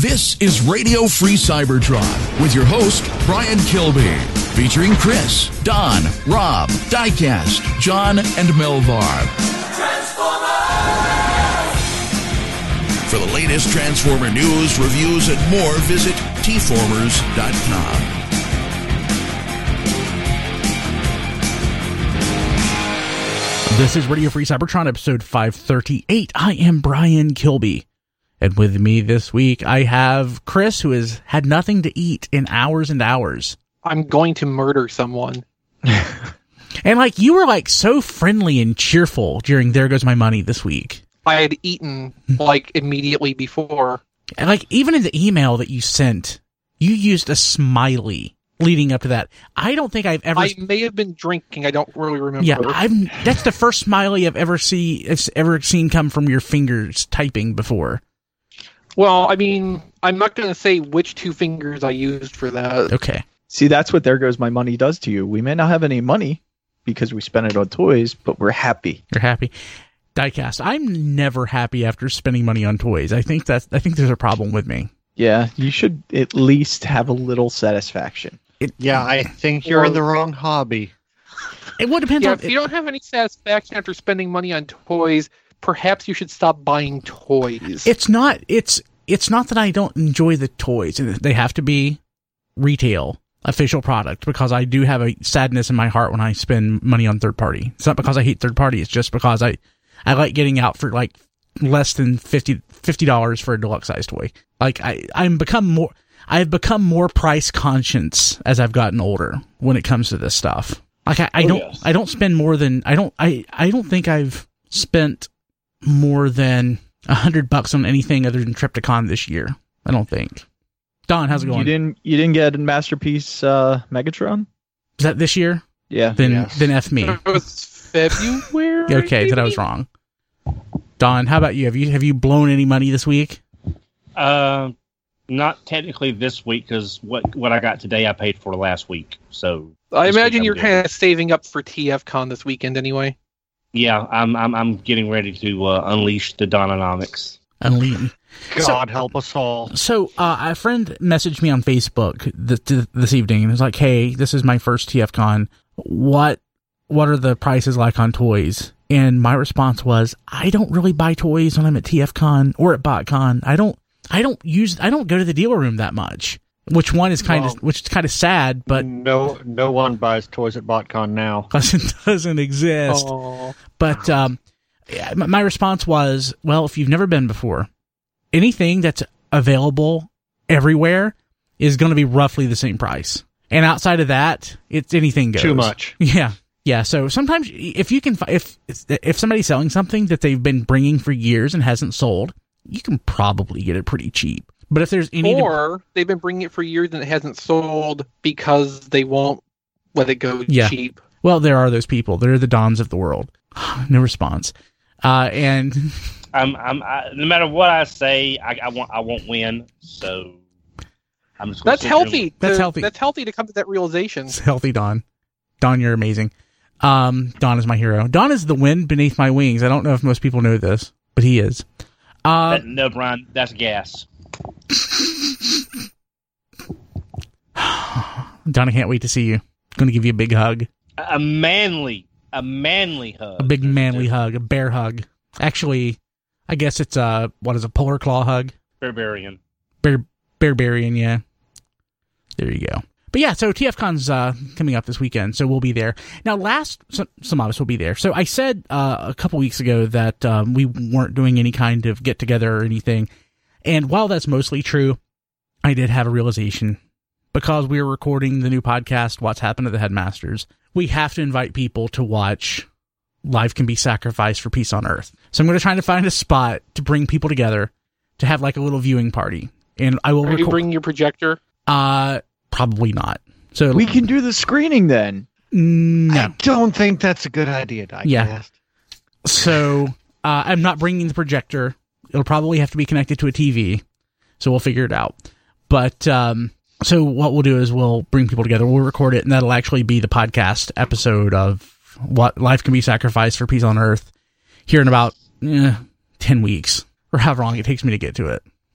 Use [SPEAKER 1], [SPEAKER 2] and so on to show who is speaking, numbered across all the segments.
[SPEAKER 1] This is Radio Free Cybertron with your host, Brian Kilby, featuring Chris, Don, Rob, Diecast, John, and Melvar. For the latest Transformer news, reviews, and more, visit tformers.com.
[SPEAKER 2] This is Radio Free Cybertron, episode 538. I am Brian Kilby. And with me this week, I have Chris, who has had nothing to eat in hours and hours.
[SPEAKER 3] I'm going to murder someone.
[SPEAKER 2] And, you were, so friendly and cheerful during There Goes My Money this week.
[SPEAKER 3] I had eaten, immediately before.
[SPEAKER 2] And, even in the email that you sent, you used a smiley leading up to that. I don't think I've ever...
[SPEAKER 3] I may have been drinking. I don't really remember.
[SPEAKER 2] Yeah, that's the first smiley I've ever seen come from your fingers typing before.
[SPEAKER 3] Well, I'm not going to say which two fingers I used for that.
[SPEAKER 2] Okay.
[SPEAKER 4] See, that's what There Goes My Money does to you. We may not have any money because we spent it on toys, but we're happy.
[SPEAKER 2] You're happy. Diecast, I'm never happy after spending money on toys. I think there's a problem with me.
[SPEAKER 4] Yeah, you should at least have a little satisfaction.
[SPEAKER 5] I think you're in the wrong hobby.
[SPEAKER 2] It would depend on...
[SPEAKER 3] If you don't have any satisfaction after spending money on toys, perhaps you should stop buying toys.
[SPEAKER 2] It's not that I don't enjoy the toys. They have to be retail, official product, because I do have a sadness in my heart when I spend money on third party. It's not because I hate third party. It's just because I like getting out for less than $50 for a deluxe size toy. I've become more price conscious as I've gotten older when it comes to this stuff. I don't spend more than I don't think I've spent more than $100 on anything other than Trypticon this year. I don't think. Don, how's it going?
[SPEAKER 4] You didn't get a Masterpiece Megatron?
[SPEAKER 2] Is that this year?
[SPEAKER 4] Yeah.
[SPEAKER 2] Then F me.
[SPEAKER 3] It was February.
[SPEAKER 2] Okay, then I was wrong. Don, how about you? Have you blown any money this week?
[SPEAKER 6] Not technically this week, because what I got today I paid for last week. So
[SPEAKER 3] I imagine you're kind of saving up for TFCon this weekend anyway.
[SPEAKER 6] Yeah, I'm getting ready to unleash the Dononomics.
[SPEAKER 5] God help us all.
[SPEAKER 2] So a friend messaged me on Facebook this evening and was like, "Hey, this is my first TFCon. What are the prices like on toys?" And my response was, "I don't really buy toys when I'm at TFCon or at BotCon. I don't go to the dealer room that much." Which is kind of sad, but
[SPEAKER 5] no one buys toys at BotCon now
[SPEAKER 2] because it doesn't exist.
[SPEAKER 3] Aww.
[SPEAKER 2] But my response was, well, if you've never been before, anything that's available everywhere is going to be roughly the same price, and outside of that, it's anything goes.
[SPEAKER 5] Too much.
[SPEAKER 2] Yeah. So sometimes if you can, if somebody's selling something that they've been bringing for years and hasn't sold, you can probably get it pretty cheap. But if there's any... Or
[SPEAKER 3] they've been bringing it for years and it hasn't sold because they won't let it go cheap.
[SPEAKER 2] Well, there are those people. They're the Dons of the world. No response. And...
[SPEAKER 6] no matter what I say, I won't win, so... I'm just
[SPEAKER 3] That's healthy.
[SPEAKER 2] That's healthy.
[SPEAKER 3] That's healthy to come to that realization.
[SPEAKER 2] It's healthy, Don. Don, you're amazing. Don is my hero. Don is the wind beneath my wings. I don't know if most people know this, but he is.
[SPEAKER 6] No, Brian, that's gas.
[SPEAKER 2] Don, I can't wait to see you. Going to give you a big hug.
[SPEAKER 6] A manly hug.
[SPEAKER 2] A big manly hug. A bear hug. Actually, I guess it's a polar claw hug?
[SPEAKER 6] Barbarian.
[SPEAKER 2] Barbarian, yeah. There you go. But yeah, so TFCon's coming up this weekend, so we'll be there. Now, some of us will be there. So I said a couple weeks ago that we weren't doing any kind of get-together or anything. And while that's mostly true, I did have a realization. Because we were recording the new podcast, What's Happened to the Headmasters, we have to invite people to watch Life Can Be Sacrificed for Peace on Earth. So I'm going to try to find a spot to bring people together to have a little viewing party. And I will
[SPEAKER 3] Are you bringing your projector?
[SPEAKER 2] Probably not. So
[SPEAKER 4] we can do the screening then.
[SPEAKER 2] No.
[SPEAKER 5] I don't think that's a good idea, Diecast.
[SPEAKER 2] Yeah. So I'm not bringing the projector. It'll probably have to be connected to a TV. So we'll figure it out. But so what we'll do is we'll bring people together. We'll record it, and that'll actually be the podcast episode of What Life Can Be Sacrificed for Peace on Earth here in about 10 weeks, or however long it takes me to get to it.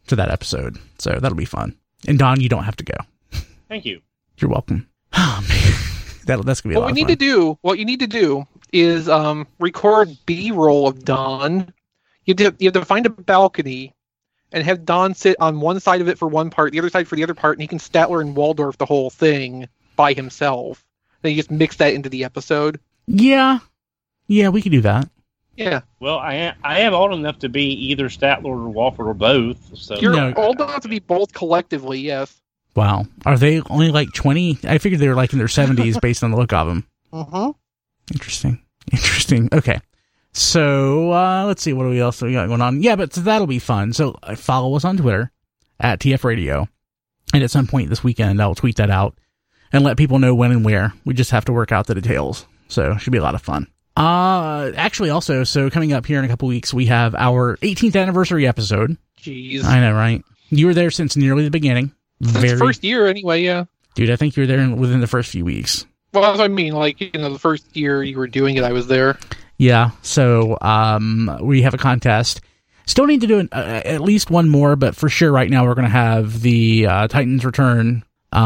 [SPEAKER 2] to that episode. So that'll be fun. And Don, you don't have to go.
[SPEAKER 6] Thank you.
[SPEAKER 2] You're welcome. Oh man, that's gonna be a lot of fun.
[SPEAKER 3] What you need to do is record B-roll of Don. You have to find a balcony and have Don sit on one side of it for one part, the other side for the other part, and he can Statler and Waldorf the whole thing by himself. Then you just mix that into the episode.
[SPEAKER 2] Yeah, we could do that.
[SPEAKER 3] Yeah.
[SPEAKER 6] Well, I am old enough to be either Statler or Walford or both. So
[SPEAKER 3] You're old enough to be both collectively, yes.
[SPEAKER 2] Wow. Are they only like 20? I figured they were like in their 70s based on the look of them.
[SPEAKER 3] Uh-huh.
[SPEAKER 2] Interesting. Okay. So, let's see. What else we got going on? Yeah, but that'll be fun. So, follow us on Twitter at TF Radio. And at some point this weekend, I'll tweet that out and let people know when and where. We just have to work out the details. So, it should be a lot of fun. Actually, also, so coming up here in a couple weeks, we have our 18th anniversary episode.
[SPEAKER 3] Jeez.
[SPEAKER 2] I know, right? You were there since nearly the beginning.
[SPEAKER 3] Since first year, anyway, yeah.
[SPEAKER 2] Dude, I think you were there within the first few weeks.
[SPEAKER 3] Well, that's what I mean. Like, the first year you were doing it, I was there.
[SPEAKER 2] Yeah, so we have a contest. Still need to do at least one more, but for sure right now we're going to have the Titans Return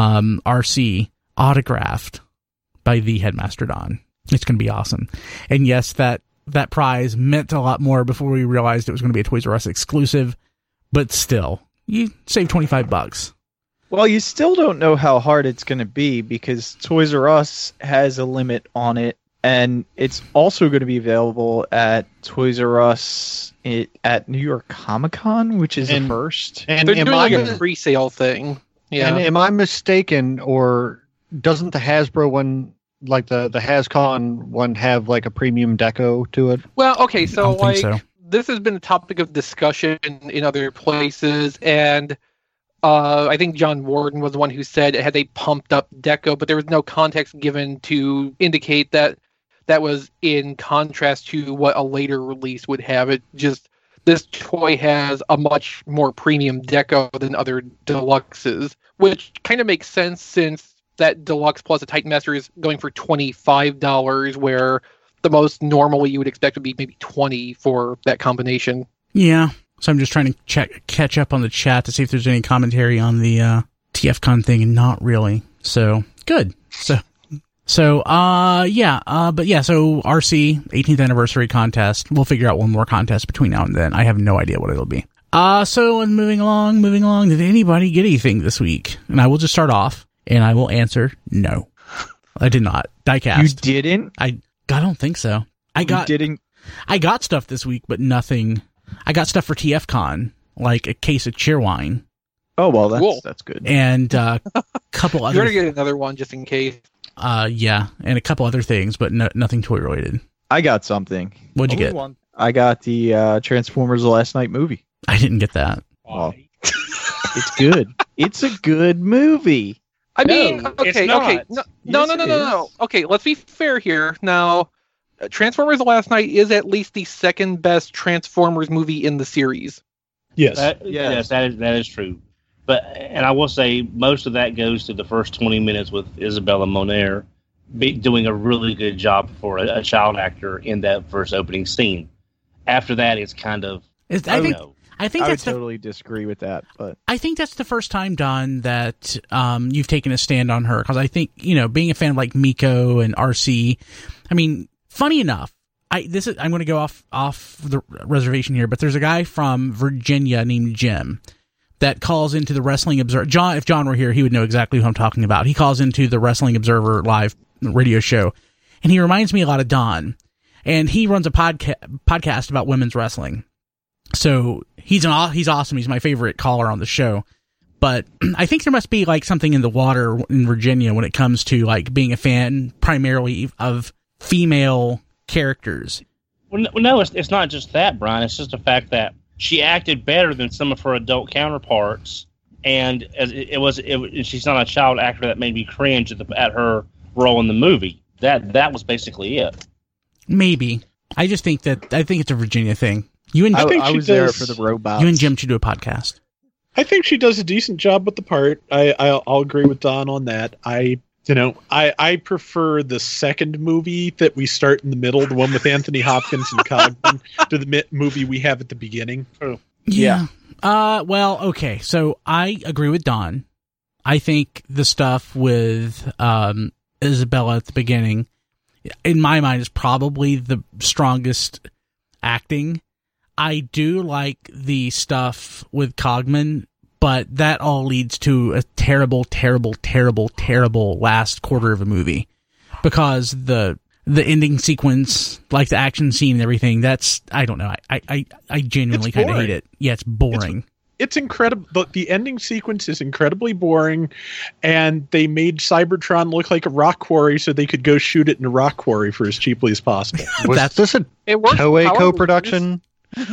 [SPEAKER 2] RC autographed by the Headmaster Don. It's going to be awesome. And yes, that prize meant a lot more before we realized it was going to be a Toys R Us exclusive, but still, you save $25.
[SPEAKER 4] Well, you still don't know how hard it's going to be because Toys R Us has a limit on it, and it's also going to be available at Toys R Us at New York Comic Con, which is the first.
[SPEAKER 5] And
[SPEAKER 3] they're doing like a pre-sale thing. Yeah.
[SPEAKER 5] And am I mistaken, or doesn't the Hasbro one, like the HasCon one, have like a premium deco to it?
[SPEAKER 3] Well, okay, so like
[SPEAKER 2] so.
[SPEAKER 3] This has been a topic of discussion in other places, and I think John Warden was the one who said it had a pumped up deco, but there was no context given to indicate that was in contrast to what a later release would have. It just, this toy has a much more premium deco than other deluxes, which kind of makes sense since that deluxe plus a Titan Master is going for $25, where the most normally you would expect would be maybe $20 for that combination.
[SPEAKER 2] Yeah. So I'm just trying to catch up on the chat to see if there's any commentary on the TFCon thing, and not really. So good. So RC 18th anniversary contest. We'll figure out one more contest between now and then. I have no idea what it'll be. So moving along. Did anybody get anything this week? And I will just start off, and I will answer no. I did not. Diecast.
[SPEAKER 4] You didn't?
[SPEAKER 2] I don't think so. I got stuff this week, but nothing. I got stuff for TFCon, like a case of Cheerwine.
[SPEAKER 4] Oh, well,
[SPEAKER 3] Cool.
[SPEAKER 4] That's good.
[SPEAKER 2] And a couple other...
[SPEAKER 3] You're going to get another one just in case.
[SPEAKER 2] Yeah, and a couple other things, but nothing toy related.
[SPEAKER 4] I got something.
[SPEAKER 2] What'd you get?
[SPEAKER 4] I got the Transformers The Last Night movie.
[SPEAKER 2] I didn't get that.
[SPEAKER 4] Oh. It's good. It's a good movie.
[SPEAKER 3] I mean,
[SPEAKER 6] No,
[SPEAKER 3] okay. No. Okay, let's be fair here. Now, Transformers The Last Night is at least the second best Transformers movie in the series.
[SPEAKER 7] Yes.
[SPEAKER 6] Yes, that is true. And I will say most of that goes to the first 20 minutes with Isabella Moner doing a really good job for a child actor in that first opening scene. After that, it's kind of...
[SPEAKER 2] I think
[SPEAKER 4] I would
[SPEAKER 2] that's
[SPEAKER 4] totally disagree with that, but
[SPEAKER 2] I think that's the first time, Don, that you've taken a stand on her, because I think, being a fan of like Miko and RC, I mean, funny enough, I'm going to go off the reservation here, but there's a guy from Virginia named Jim that calls into the Wrestling Observer. If John were here, he would know exactly who I'm talking about. He calls into the Wrestling Observer live radio show, and he reminds me a lot of Don, and he runs a podcast about women's wrestling. So he's awesome. He's my favorite caller on the show. But I think there must be like something in the water in Virginia when it comes to like being a fan primarily of female characters.
[SPEAKER 6] Well, no, it's not just that, Brian. It's just the fact that she acted better than some of her adult counterparts, and she's not a child actor that made me cringe at her role in the movie. That was basically it.
[SPEAKER 2] Maybe. I just think it's a Virginia thing. You and
[SPEAKER 4] I was there for the robots.
[SPEAKER 2] You and Jim should do a podcast.
[SPEAKER 7] I think she does a decent job with the part. I'll agree with Don on that. I prefer the second movie that we start in the middle, the one with Anthony Hopkins and Cogman, to the movie we have at the beginning.
[SPEAKER 2] Yeah. Well, okay. So I agree with Don. I think the stuff with Isabella at the beginning, in my mind, is probably the strongest acting. I do like the stuff with Cogman, but that all leads to a terrible, terrible, terrible, terrible last quarter of a movie. Because the ending sequence, like the action scene and everything, that's, I don't know. I genuinely kind of hate it. Yeah, it's boring.
[SPEAKER 7] It's incredible. The ending sequence is incredibly boring, and they made Cybertron look like a rock quarry so they could go shoot it in a rock quarry for as cheaply as possible.
[SPEAKER 5] Was this a Toei co-production?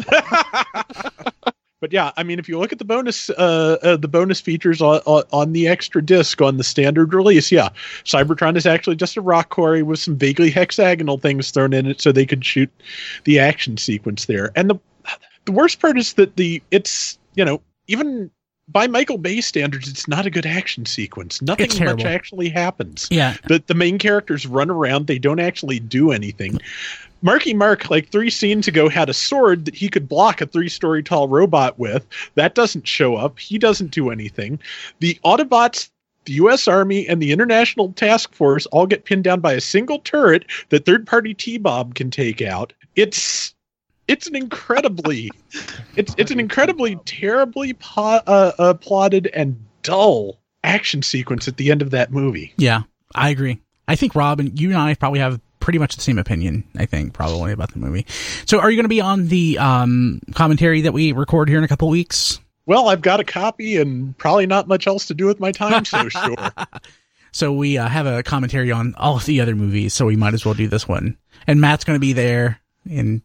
[SPEAKER 7] But yeah, I mean, if you look at the bonus features on the extra disc on the standard release, yeah, Cybertron is actually just a rock quarry with some vaguely hexagonal things thrown in it so they could shoot the action sequence there. And the worst part is that it's, you know, even by Michael Bay standards, it's not a good action sequence. Nothing much actually happens.
[SPEAKER 2] Yeah,
[SPEAKER 7] the main characters run around; they don't actually do anything. Marky Mark, like 3 scenes ago, had a sword that he could block a 3-story tall robot with. That doesn't show up. He doesn't do anything. The Autobots, the U.S. Army, and the International Task Force all get pinned down by a single turret that third-party T-Bob can take out. It's an incredibly terribly plotted and dull action sequence at the end of that movie.
[SPEAKER 2] Yeah, I agree. I think, Rob, and you and I probably have pretty much the same opinion, I think, probably about the movie. So are you going to be on the commentary that we record here in a couple weeks?
[SPEAKER 7] Well, I've got a copy and probably not much else to do with my time, so sure.
[SPEAKER 2] So we have a commentary on all of the other movies, so we might as well do this one. And Matt's going to be there. And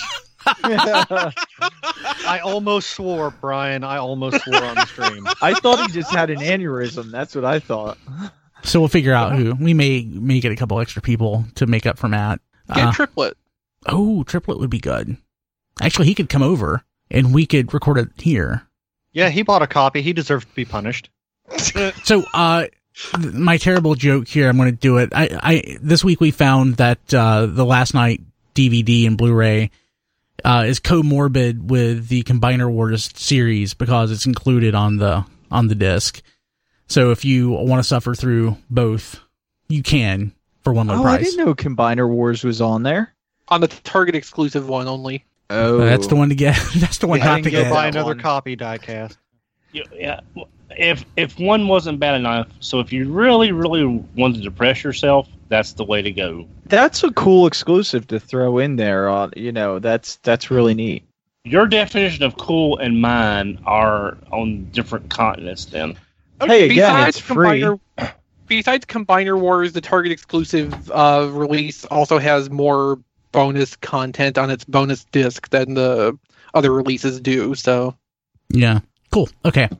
[SPEAKER 5] I almost swore, Brian. I almost swore on the stream.
[SPEAKER 4] I thought he just had an aneurysm. That's what I thought.
[SPEAKER 2] So we'll figure out who. We may get a couple extra people to make up for Matt.
[SPEAKER 3] Get Triplet.
[SPEAKER 2] Oh, Triplet would be good. Actually, he could come over and we could record it here.
[SPEAKER 5] Yeah, he bought a copy. He deserves to be punished.
[SPEAKER 2] So, my terrible joke here, I'm going to do it. This week we found that the Last Night DVD and Blu-ray is comorbid with the Combiner Wars series because it's included on the disc. So if you want to suffer through both, you can for one low price.
[SPEAKER 4] I didn't know Combiner Wars was on there.
[SPEAKER 3] On the Target exclusive one only.
[SPEAKER 4] Oh,
[SPEAKER 2] that's the one to get. That's the one not to get.
[SPEAKER 5] Buy another copy, Diecast.
[SPEAKER 6] Yeah. If one wasn't bad enough, so if you really, really wanted to depress yourself, that's the way to go.
[SPEAKER 4] That's a cool exclusive to throw in there. That's really neat.
[SPEAKER 6] Your definition of cool and mine are on different continents then.
[SPEAKER 4] Hey, again, it's free.
[SPEAKER 3] Besides Combiner Wars, the Target exclusive release also has more bonus content on its bonus disc than the other releases do. So,
[SPEAKER 2] yeah, cool. Okay,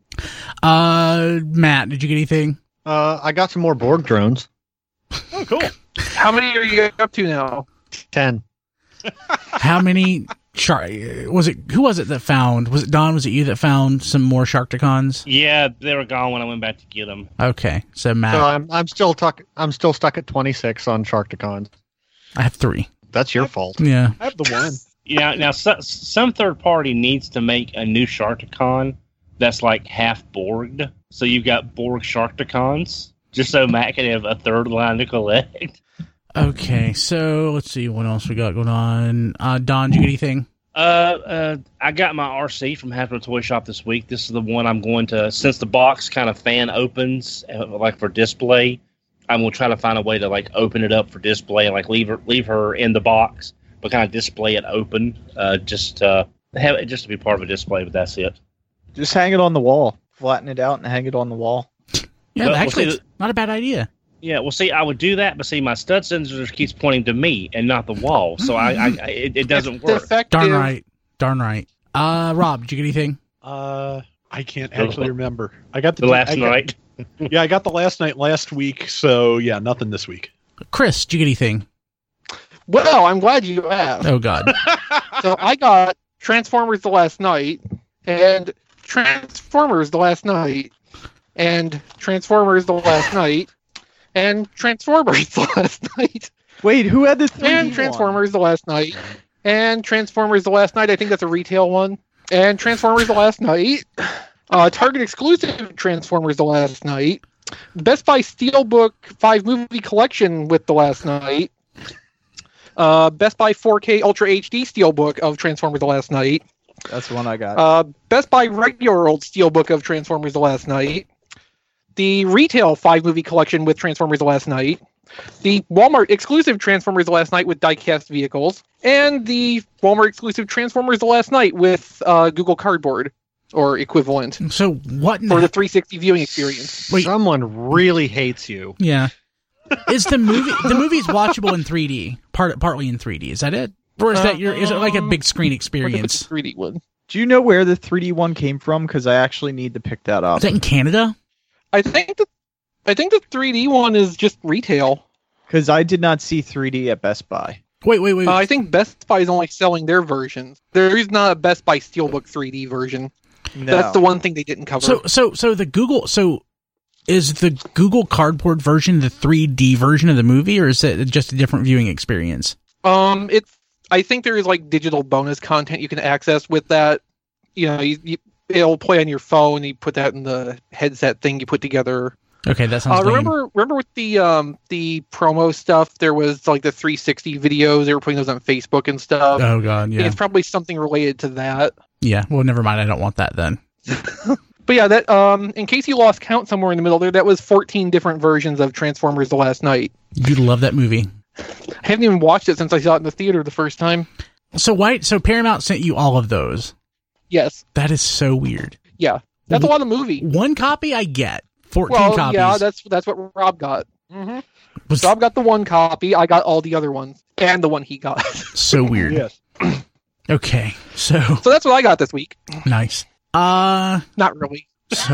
[SPEAKER 2] Matt, did you get anything?
[SPEAKER 5] I got some more Borg drones.
[SPEAKER 7] Oh, cool.
[SPEAKER 3] How many are you up to now?
[SPEAKER 5] 10.
[SPEAKER 2] How many? Who was it that found? Was it Don? Was it you that found some more Sharkticons?
[SPEAKER 6] Yeah, they were gone when I went back to get them.
[SPEAKER 2] Okay, so Matt,
[SPEAKER 5] So I'm still stuck at 26 on Sharkticons.
[SPEAKER 2] I have 3.
[SPEAKER 5] That's your fault.
[SPEAKER 2] Yeah,
[SPEAKER 7] I have the one.
[SPEAKER 6] Yeah, now some third party needs to make a new Sharkticon that's like half Borged. So you've got Borg Sharkticons, just so Matt can have a third line to collect.
[SPEAKER 2] Okay, so let's see what else we got going on. Don, did you get anything?
[SPEAKER 6] I got my RC from Hasbro Toy Shop this week. This is the one I'm going to, since the box kind of fan opens, like for display, I'm going to try to find a way to like open it up for display and like leave her in the box, but kind of display it open, just to be part of a display. But that's it.
[SPEAKER 4] Just hang it on the wall, flatten it out, and hang it on the wall.
[SPEAKER 2] Yeah, actually, it's not a bad idea.
[SPEAKER 6] Yeah, well, see, I would do that, but see, my stud sensor keeps pointing to me and not the wall, so it doesn't work.
[SPEAKER 2] Darn right. Rob, did you get anything?
[SPEAKER 7] I can't actually remember. I got
[SPEAKER 6] the last night.
[SPEAKER 7] Yeah, I got the last night last week, so yeah, nothing this week.
[SPEAKER 2] Chris, did you get anything?
[SPEAKER 3] Well, I'm glad you asked.
[SPEAKER 2] Oh, God.
[SPEAKER 3] So I got Transformers the last night, and Transformers the last night, and Transformers the last night, and Transformers the last night.
[SPEAKER 4] Wait, who had the 3D
[SPEAKER 3] And Transformers the last night, and Transformers the last night. I think that's a retail one. And Transformers The Last Night. Target exclusive Transformers The Last Night. Best Buy Steelbook 5 movie collection with The Last Night. Best Buy 4K Ultra HD Steelbook of Transformers The Last Night.
[SPEAKER 4] That's the one I got.
[SPEAKER 3] Best Buy regular old Steelbook of Transformers The Last Night. The retail 5 movie collection with Transformers The Last Night. The Walmart exclusive Transformers The Last Night with diecast vehicles. And the Walmart exclusive Transformers The Last Night with Google Cardboard or equivalent.
[SPEAKER 2] So what?
[SPEAKER 3] For the 360 viewing experience.
[SPEAKER 2] Wait.
[SPEAKER 5] Someone really hates you.
[SPEAKER 2] Yeah. Is the movie's watchable in 3D? Partly in 3D. Is that it? Or is is it like a big screen experience?
[SPEAKER 3] 3D one.
[SPEAKER 4] Do you know where the 3D one came from? Because I actually need to pick that up.
[SPEAKER 2] Is that in Canada?
[SPEAKER 3] I think the 3D one is just retail.
[SPEAKER 4] Because I did not see 3D at Best Buy.
[SPEAKER 2] Wait.
[SPEAKER 3] I think Best Buy is only selling their versions. There is not a Best Buy Steelbook 3D version.
[SPEAKER 4] No.
[SPEAKER 3] That's the one thing they didn't cover.
[SPEAKER 2] So the Google. So is the Google Cardboard version the 3D version of the movie, or is it just a different viewing experience?
[SPEAKER 3] I think there is like digital bonus content you can access with that. You know, it'll play on your phone. You put that in the headset thing you put together.
[SPEAKER 2] Okay, that sounds lame.
[SPEAKER 3] Remember with the promo stuff, there was like the 360 videos. They were putting those on Facebook and stuff.
[SPEAKER 2] Oh god, yeah.
[SPEAKER 3] It's probably something related to that.
[SPEAKER 2] Yeah. Well, never mind. I don't want that then.
[SPEAKER 3] But yeah, that in case you lost count somewhere in the middle there, that was 14 different versions of Transformers The Last Night.
[SPEAKER 2] You'd love that movie.
[SPEAKER 3] I haven't even watched it since I saw it in the theater the first time.
[SPEAKER 2] So Paramount sent you all of those?
[SPEAKER 3] Yes.
[SPEAKER 2] That is so weird.
[SPEAKER 3] Yeah, that's a lot of movie.
[SPEAKER 2] One copy I get. 14 copies.
[SPEAKER 3] Yeah, that's what Rob got.
[SPEAKER 2] Mm-hmm.
[SPEAKER 3] Rob got the one copy. I got all the other ones and the one he got.
[SPEAKER 2] So weird.
[SPEAKER 7] Yes.
[SPEAKER 2] Okay, so
[SPEAKER 3] that's what I got this week.
[SPEAKER 2] Nice.
[SPEAKER 3] Not really.
[SPEAKER 2] So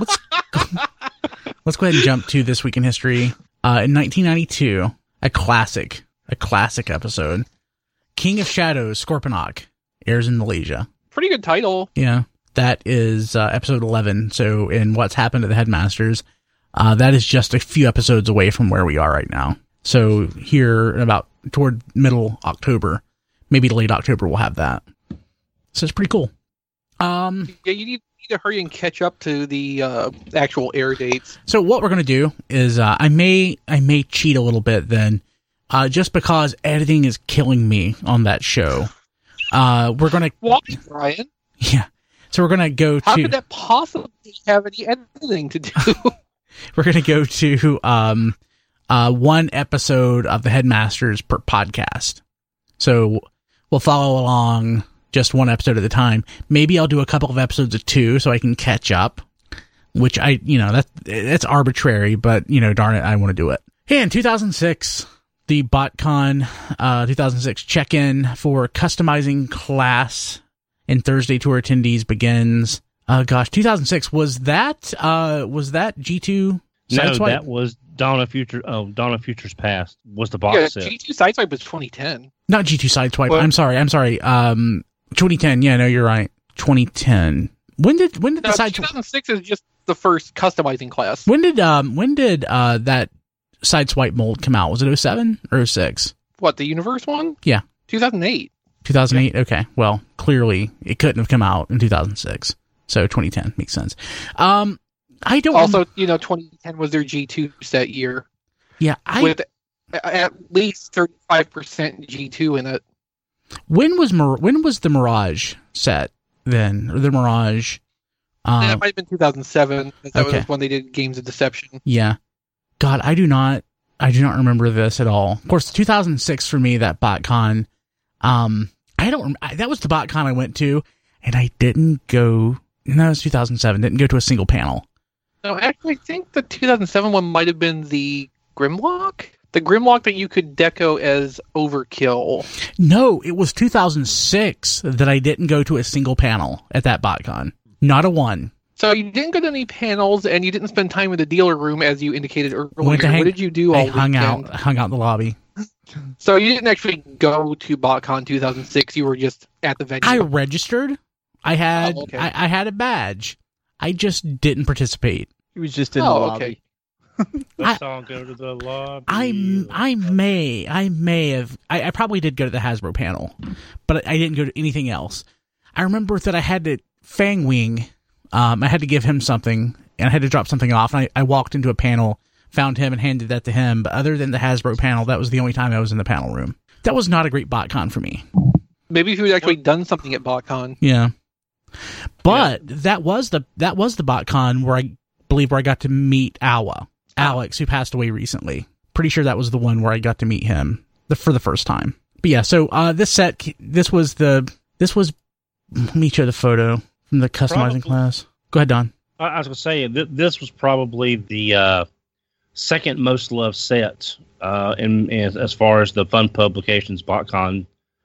[SPEAKER 2] let's go ahead and jump to This Week in History. In 1992, a classic episode, King of Shadows, Scorponok, airs in Malaysia.
[SPEAKER 3] Pretty good title.
[SPEAKER 2] Yeah, that is episode 11. So in What's Happened to the Headmasters, that is just a few episodes away from where we are right now. So here, about toward middle October, maybe late October, we'll have that. So it's pretty cool.
[SPEAKER 3] Yeah, you need to hurry and catch up to the actual air dates.
[SPEAKER 2] So what we're going to do is I may cheat a little bit then, just because editing is killing me on that show. We're going to...
[SPEAKER 3] Why, Brian?
[SPEAKER 2] Yeah. So we're going to go to...
[SPEAKER 3] How could that possibly have any editing to do?
[SPEAKER 2] We're going to go to one episode of the Headmasters per podcast. So we'll follow along just one episode at a time. Maybe I'll do a couple of episodes of 2 so I can catch up, which that's arbitrary, but darn it, I want to do it. Hey, in 2006, the BotCon 2006 check-in for customizing class and Thursday tour attendees begins. 2006, was that G2 Sideswipe?
[SPEAKER 6] No, that was Dawn of Futures Past was the box set.
[SPEAKER 3] G2 Sideswipe was 2010.
[SPEAKER 2] Not G2 Sideswipe. I'm sorry. 2010. Yeah, no, you're right. 2010. When did the Sideswipe?
[SPEAKER 3] 2006 is just the first customizing class.
[SPEAKER 2] When did that Sideswipe mold come out? Was it 07 or 06?
[SPEAKER 3] What, the Universe one?
[SPEAKER 2] Yeah.
[SPEAKER 3] 2008.
[SPEAKER 2] 2008. Yeah. Okay. Well, clearly it couldn't have come out in 2006. So 2010 makes sense. I don't.
[SPEAKER 3] Also, 2010 was their G2 set year.
[SPEAKER 2] Yeah,
[SPEAKER 3] with at least 35% G2 in it.
[SPEAKER 2] When was the Mirage set then, or the Mirage?
[SPEAKER 3] That might have been 2007. That was when they did Games of Deception.
[SPEAKER 2] Yeah. God, I do not remember this at all. Of course, 2006 for me, that BotCon. That was the BotCon I went to, and I didn't go. No, it was 2007. Didn't go to a single panel.
[SPEAKER 3] No, actually, I think the 2007 one might have been the Grimlock. The Grimlock that you could deco as Overkill.
[SPEAKER 2] No, it was 2006 that I didn't go to a single panel at that BotCon. Not a one.
[SPEAKER 3] So you didn't go to any panels, and you didn't spend time in the dealer room, as you indicated earlier. What did you do all weekend?
[SPEAKER 2] I hung out in the lobby.
[SPEAKER 3] So you didn't actually go to BotCon 2006. You were just at the venue.
[SPEAKER 2] I registered. I had
[SPEAKER 3] okay.
[SPEAKER 2] I had a badge. I just didn't participate.
[SPEAKER 4] He was just in the lobby.
[SPEAKER 3] Okay.
[SPEAKER 6] Let's all go to the lobby.
[SPEAKER 2] I may have. I probably did go to the Hasbro panel, but I didn't go to anything else. I remember that I had to Fangwing. I had to give him something, and I had to drop something off. And I walked into a panel, found him, and handed that to him. But other than the Hasbro panel, that was the only time I was in the panel room. That was not a great BotCon for me.
[SPEAKER 3] Maybe if you had actually done something at BotCon.
[SPEAKER 2] Yeah, but that was the BotCon where I believe where I got to meet Alex, who passed away recently. Pretty sure that was the one where I got to meet him for the first time. But yeah, so this was. Let me show the photo from the customizing class. Go ahead, Don.
[SPEAKER 6] I was going to say this was probably the second most loved set in as far as the Fun Publications BotCon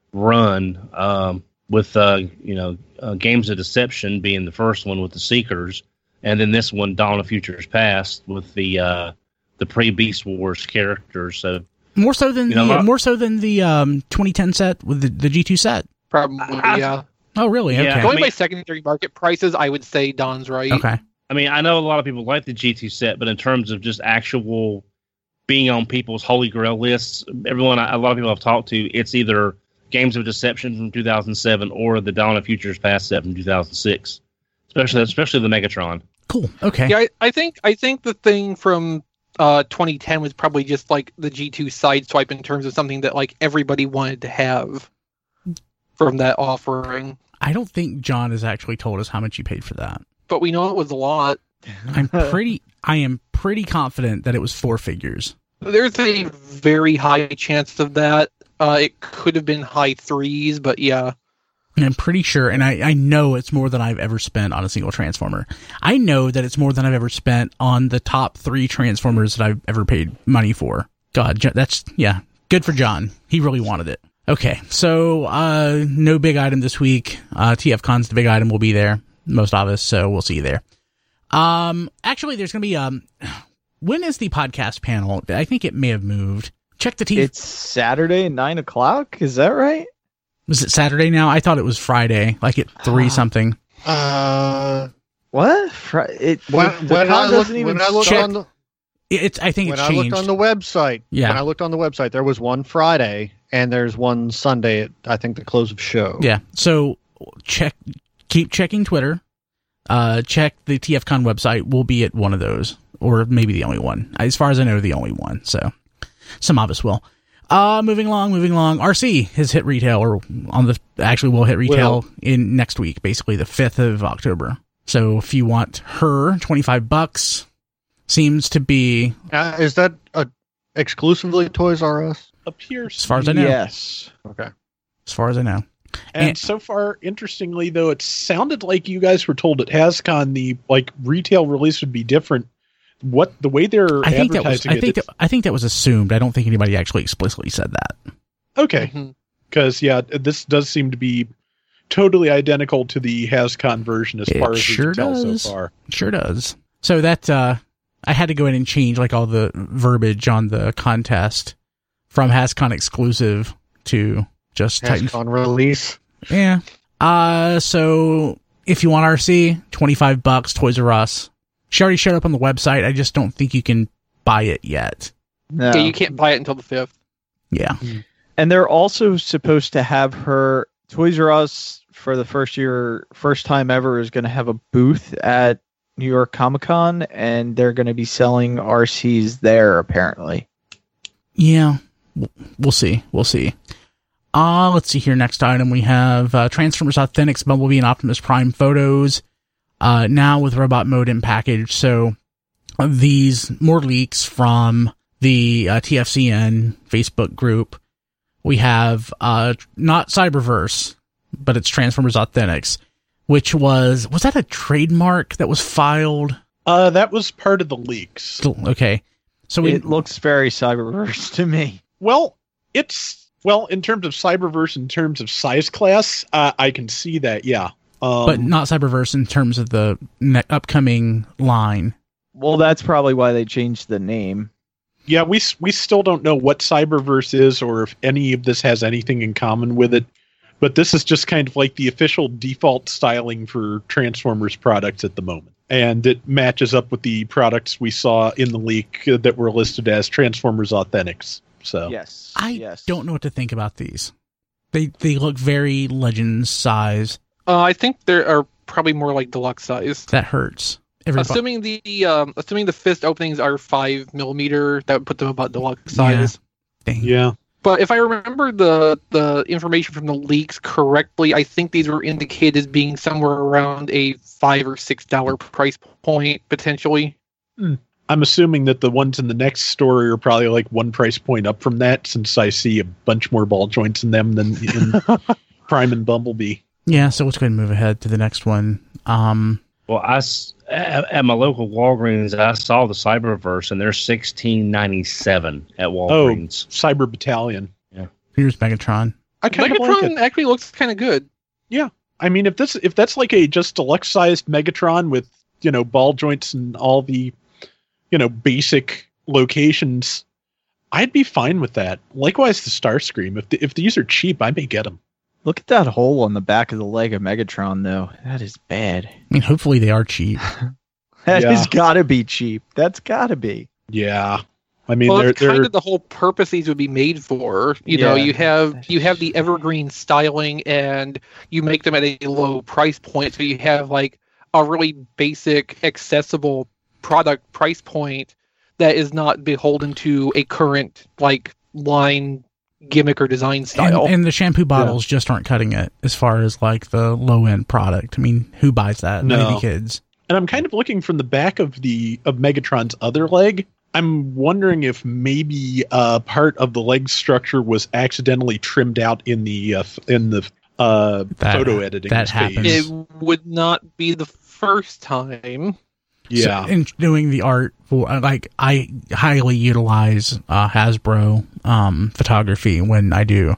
[SPEAKER 6] run, with Games of Deception being the first one with the Seekers, and then this one, Dawn of Futures Past, with the pre-Beast Wars characters. So more so than the 2010 set with the G2 set.
[SPEAKER 3] Probably, yeah.
[SPEAKER 2] Oh, really?
[SPEAKER 6] Yeah,
[SPEAKER 2] okay.
[SPEAKER 3] Going by secondary market prices, I would say Don's right.
[SPEAKER 2] Okay.
[SPEAKER 6] I mean, I know a lot of people like the G2 set, but in terms of just actual being on people's holy grail lists, a lot of people I've talked to, it's either Games of Deception from 2007 or the Dawn of Futures Past set from 2006, especially the Megatron.
[SPEAKER 2] Cool. Okay.
[SPEAKER 3] Yeah, I think the thing from 2010 was probably just like the G2 sideswipe in terms of something that like everybody wanted to have from that offering.
[SPEAKER 2] I don't think John has actually told us how much you paid for that.
[SPEAKER 3] But we know it was a lot.
[SPEAKER 2] I am pretty confident that it was 4 figures.
[SPEAKER 3] There's a very high chance of that. It could have been high 3s, but yeah.
[SPEAKER 2] I'm pretty sure, and I know it's more than I've ever spent on a single Transformer. I know that it's more than I've ever spent on the top 3 Transformers that I've ever paid money for. God, that's, yeah, good for John. He really wanted it. Okay, so no big item this week. TFCon's the big item. Will be there, most of us, so we'll see you there. Actually, there's going to be, when is the podcast panel? I think it may have moved. Check the
[SPEAKER 4] It's Saturday, 9 o'clock. Is that right?
[SPEAKER 2] Was it Saturday now? I thought it was Friday, like at 3 something.
[SPEAKER 4] What?
[SPEAKER 5] When I looked on the website,
[SPEAKER 2] yeah.
[SPEAKER 5] When I looked on the website, there was one Friday and there's one Sunday at, I think, the close of show.
[SPEAKER 2] Yeah. So keep checking Twitter. Check the TFCon website. We'll be at one of those, or maybe the only one. As far as I know, the only one. So some of us will. Moving along. RC has hit retail, or will hit retail in next week, basically the 5th of October. So if you want her, $25 seems to be.
[SPEAKER 5] Is that exclusively Toys R Us?
[SPEAKER 7] Appears.
[SPEAKER 2] As far as I know.
[SPEAKER 4] Yes.
[SPEAKER 5] Okay.
[SPEAKER 2] As far as I know.
[SPEAKER 7] And so far, interestingly, though, it sounded like you guys were told at HasCon the retail release would be different. The way they're advertising
[SPEAKER 2] I think that was assumed. I don't think anybody actually explicitly said that.
[SPEAKER 7] Okay. Because, this does seem to be totally identical to the HasCon version as far as we can tell so far.
[SPEAKER 2] Sure does. So that, I had to go in and change all the verbiage on the contest from HasCon exclusive to just
[SPEAKER 5] HasCon release.
[SPEAKER 2] Yeah. So if you want RC, $25, Toys R Us. She already showed up on the website. I just don't think you can buy it yet.
[SPEAKER 4] No.
[SPEAKER 3] Yeah, you can't buy it until the 5th.
[SPEAKER 2] Yeah.
[SPEAKER 4] And they're also supposed to have her. Toys R Us, for the first time ever, is going to have a booth at New York Comic Con, and they're going to be selling RCs there, apparently.
[SPEAKER 2] Yeah. We'll see. Let's see here. Next item we have Transformers Authentics, Bumblebee, and Optimus Prime photos. Now with robot mode in package. So these more leaks from the TFCN Facebook group. We have not Cyberverse, but it's Transformers Authentics, which was that a trademark that was filed?
[SPEAKER 7] That was part of the leaks.
[SPEAKER 2] Okay. So
[SPEAKER 4] it looks very Cyberverse to me.
[SPEAKER 7] Well, in terms of Cyberverse, in terms of size class, I can see that, yeah.
[SPEAKER 2] But not Cyberverse in terms of the upcoming line.
[SPEAKER 4] Well, that's probably why they changed the name.
[SPEAKER 7] Yeah, we still don't know what Cyberverse is or if any of this has anything in common with it. But this is just kind of like the official default styling for Transformers products at the moment. And it matches up with the products we saw in the leak that were listed as Transformers Authentics. So
[SPEAKER 2] I don't know what to think about these. They look very Legends size.
[SPEAKER 3] I think there are probably more like deluxe size.
[SPEAKER 2] That hurts. Everybody.
[SPEAKER 3] Assuming the fist openings are 5mm, that would put them about deluxe size.
[SPEAKER 2] Dang.
[SPEAKER 7] Yeah.
[SPEAKER 3] But if I remember the information from the leaks correctly, I think these were indicated as being somewhere around a $5 or $6 price point potentially.
[SPEAKER 7] I'm assuming that the ones in the next story are probably like one price point up from that, since I see a bunch more ball joints in them than in Prime and Bumblebee.
[SPEAKER 2] Yeah, so let's go ahead and move ahead to the next one.
[SPEAKER 6] Well, at my local Walgreens, I saw the Cyberverse, and they're $16.97 at Walgreens.
[SPEAKER 7] Cyber Battalion.
[SPEAKER 2] Here's Megatron.
[SPEAKER 7] I kind of like it.
[SPEAKER 3] Megatron actually looks kind of good.
[SPEAKER 7] Yeah, I mean, if that's like a just deluxe sized Megatron with ball joints and all the basic locations, I'd be fine with that. Likewise, the Starscream. If these are cheap, I may get them.
[SPEAKER 4] Look at that hole on the back of the leg of Megatron, though. That is bad.
[SPEAKER 2] I mean, hopefully they are cheap.
[SPEAKER 4] That has got to be cheap. That's got to be.
[SPEAKER 7] Yeah. I mean,
[SPEAKER 3] that's kind of the whole purpose these would be made for. You know, you have the evergreen styling, and you make them at a low price point, so you have like a really basic, accessible product price point that is not beholden to a current like line gimmick or design style.
[SPEAKER 2] And the shampoo bottles just aren't cutting it as far as like the low end product. I mean, who buys that?
[SPEAKER 7] No.
[SPEAKER 2] Maybe kids.
[SPEAKER 7] And I'm kind of looking from the back of Megatron's other leg. I'm wondering if maybe part of the leg structure was accidentally trimmed out in the photo editing
[SPEAKER 2] that
[SPEAKER 7] space.
[SPEAKER 2] happens.
[SPEAKER 3] It would not be the first time.
[SPEAKER 7] Yeah.
[SPEAKER 2] So in doing the art for I highly utilize Hasbro photography when I do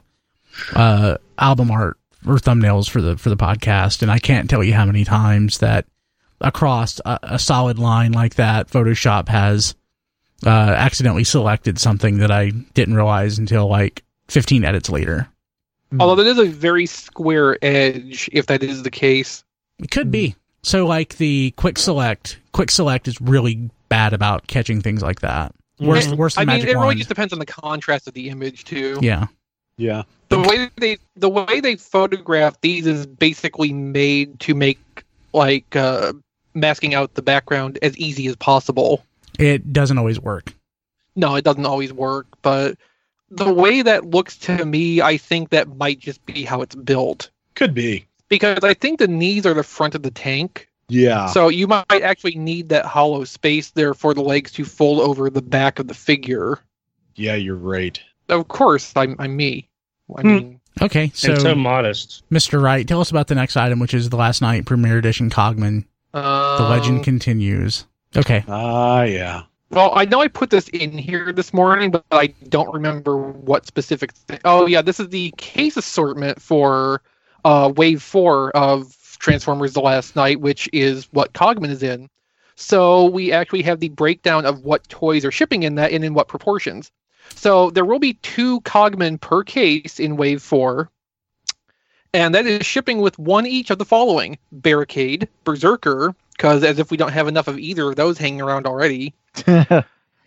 [SPEAKER 2] album art or thumbnails for the podcast, and I can't tell you how many times that across a solid line like that, Photoshop has accidentally selected something that I didn't realize until like 15 edits later.
[SPEAKER 3] Although that is a very square edge, if that is the case.
[SPEAKER 2] It could be. So like the quick select is really bad about catching things like that. Worse than
[SPEAKER 3] I mean,
[SPEAKER 2] Magic
[SPEAKER 3] it really
[SPEAKER 2] Wand.
[SPEAKER 3] just depends on the contrast of the image too.
[SPEAKER 2] Yeah.
[SPEAKER 7] Yeah.
[SPEAKER 3] The way they photograph these is basically made to make like masking out the background as easy as possible.
[SPEAKER 2] It doesn't always work.
[SPEAKER 3] No, it doesn't always work, but the way that looks to me, I think that might just be how it's built.
[SPEAKER 7] Could be.
[SPEAKER 3] Because I think the knees are the front of the tank.
[SPEAKER 7] Yeah.
[SPEAKER 3] So you might actually need that hollow space there for the legs to fold over the back of the figure.
[SPEAKER 7] Yeah, you're right.
[SPEAKER 3] Of course, I'm me. I mean,
[SPEAKER 2] Okay, so,
[SPEAKER 6] And so modest.
[SPEAKER 2] Mr. Wright, tell us about the next item, which is the Last Night Premier Edition Cogman. The legend continues. Okay.
[SPEAKER 7] Yeah.
[SPEAKER 3] Well, I know I put this in here this morning, but I don't remember what specific thing. Oh, yeah, this is the case assortment for Wave 4 of Transformers The Last Night, which is what Cogman is in. So we actually have the breakdown of what toys are shipping in that and in what proportions. So there will be 2 Cogman per case in Wave 4. And that is shipping with one each of the following: Barricade, Berserker, because as if we don't have enough of either of those hanging around already. And